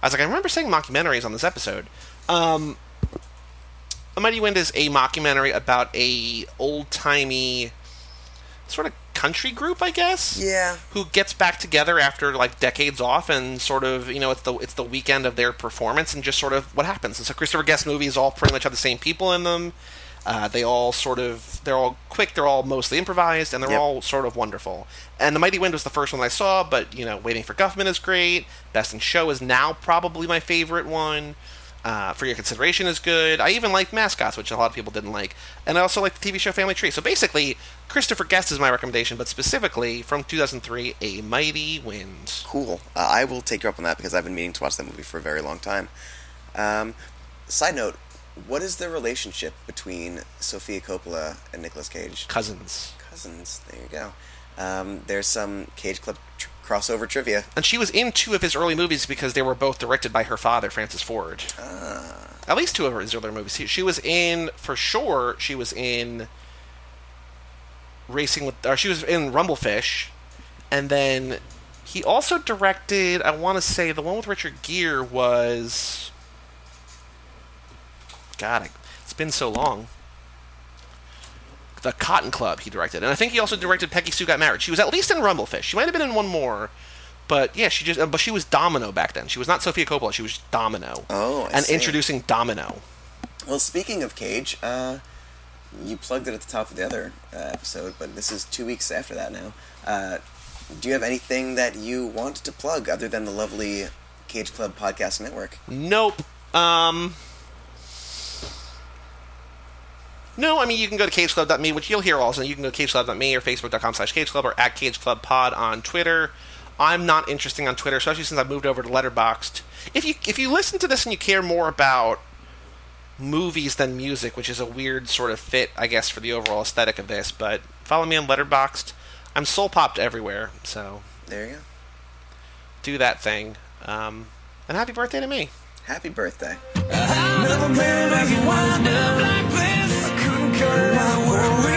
I was like, I remember saying mockumentaries on this episode. A Mighty Wind is a mockumentary about a old-timey sort of country group, I guess. Yeah. Who gets back together after like decades off, and sort of, you know, it's the weekend of their performance, and just sort of what happens. And so Christopher Guest movies all pretty much have the same people in them. They're all quick, they're all mostly improvised, and they're Yep. all sort of wonderful. And The Mighty Wind was the first one I saw, but, you know, Waiting for Guffman is great. Best in Show is now probably my favorite one. For Your Consideration is good. I even like Mascots, which a lot of people didn't like. And I also like the TV show Family Tree. So basically, Christopher Guest is my recommendation, but specifically from 2003, A Mighty Wind. Cool. I will take you up on that because I've been meaning to watch that movie for a very long time. Side note, what is the relationship between Sofia Coppola and Nicolas Cage? Cousins. Cousins. There you go. There's some Cage Club crossover trivia. And she was in 2 of his early movies because they were both directed by her father, Francis Ford. At least 2 of his earlier movies. She was in, for sure, she was in she was in Rumblefish, and then he also directed, I want to say, the one with Richard Gere was... God, it's been so long. The Cotton Club he directed. And I think he also directed Peggy Sue Got Married. She was at least in Rumblefish. She might have been in one more. But yeah, but she was Domino back then. She was not Sofia Coppola, she was Domino. Oh, I And see. introducing Domino. Well, speaking of Cage, you plugged it at the top of the other episode, but this is 2 weeks after that now. Do you have anything that you want to plug other than the lovely Cage Club Podcast Network? Nope. No, I mean, you can go to cageclub.me, which you'll hear also. You can go to cageclub.me or facebook.com/cageclub or at cageclubpod on Twitter. I'm not interesting on Twitter, especially since I moved over to Letterboxd. If you listen to this and you care more about movies than music, which is a weird sort of fit, I guess, for the overall aesthetic of this, but follow me on Letterboxd. I'm soul popped everywhere, so There you go. do that thing. And happy birthday to me. Happy birthday. Never meant I could wind up like this. I couldn't cut it out.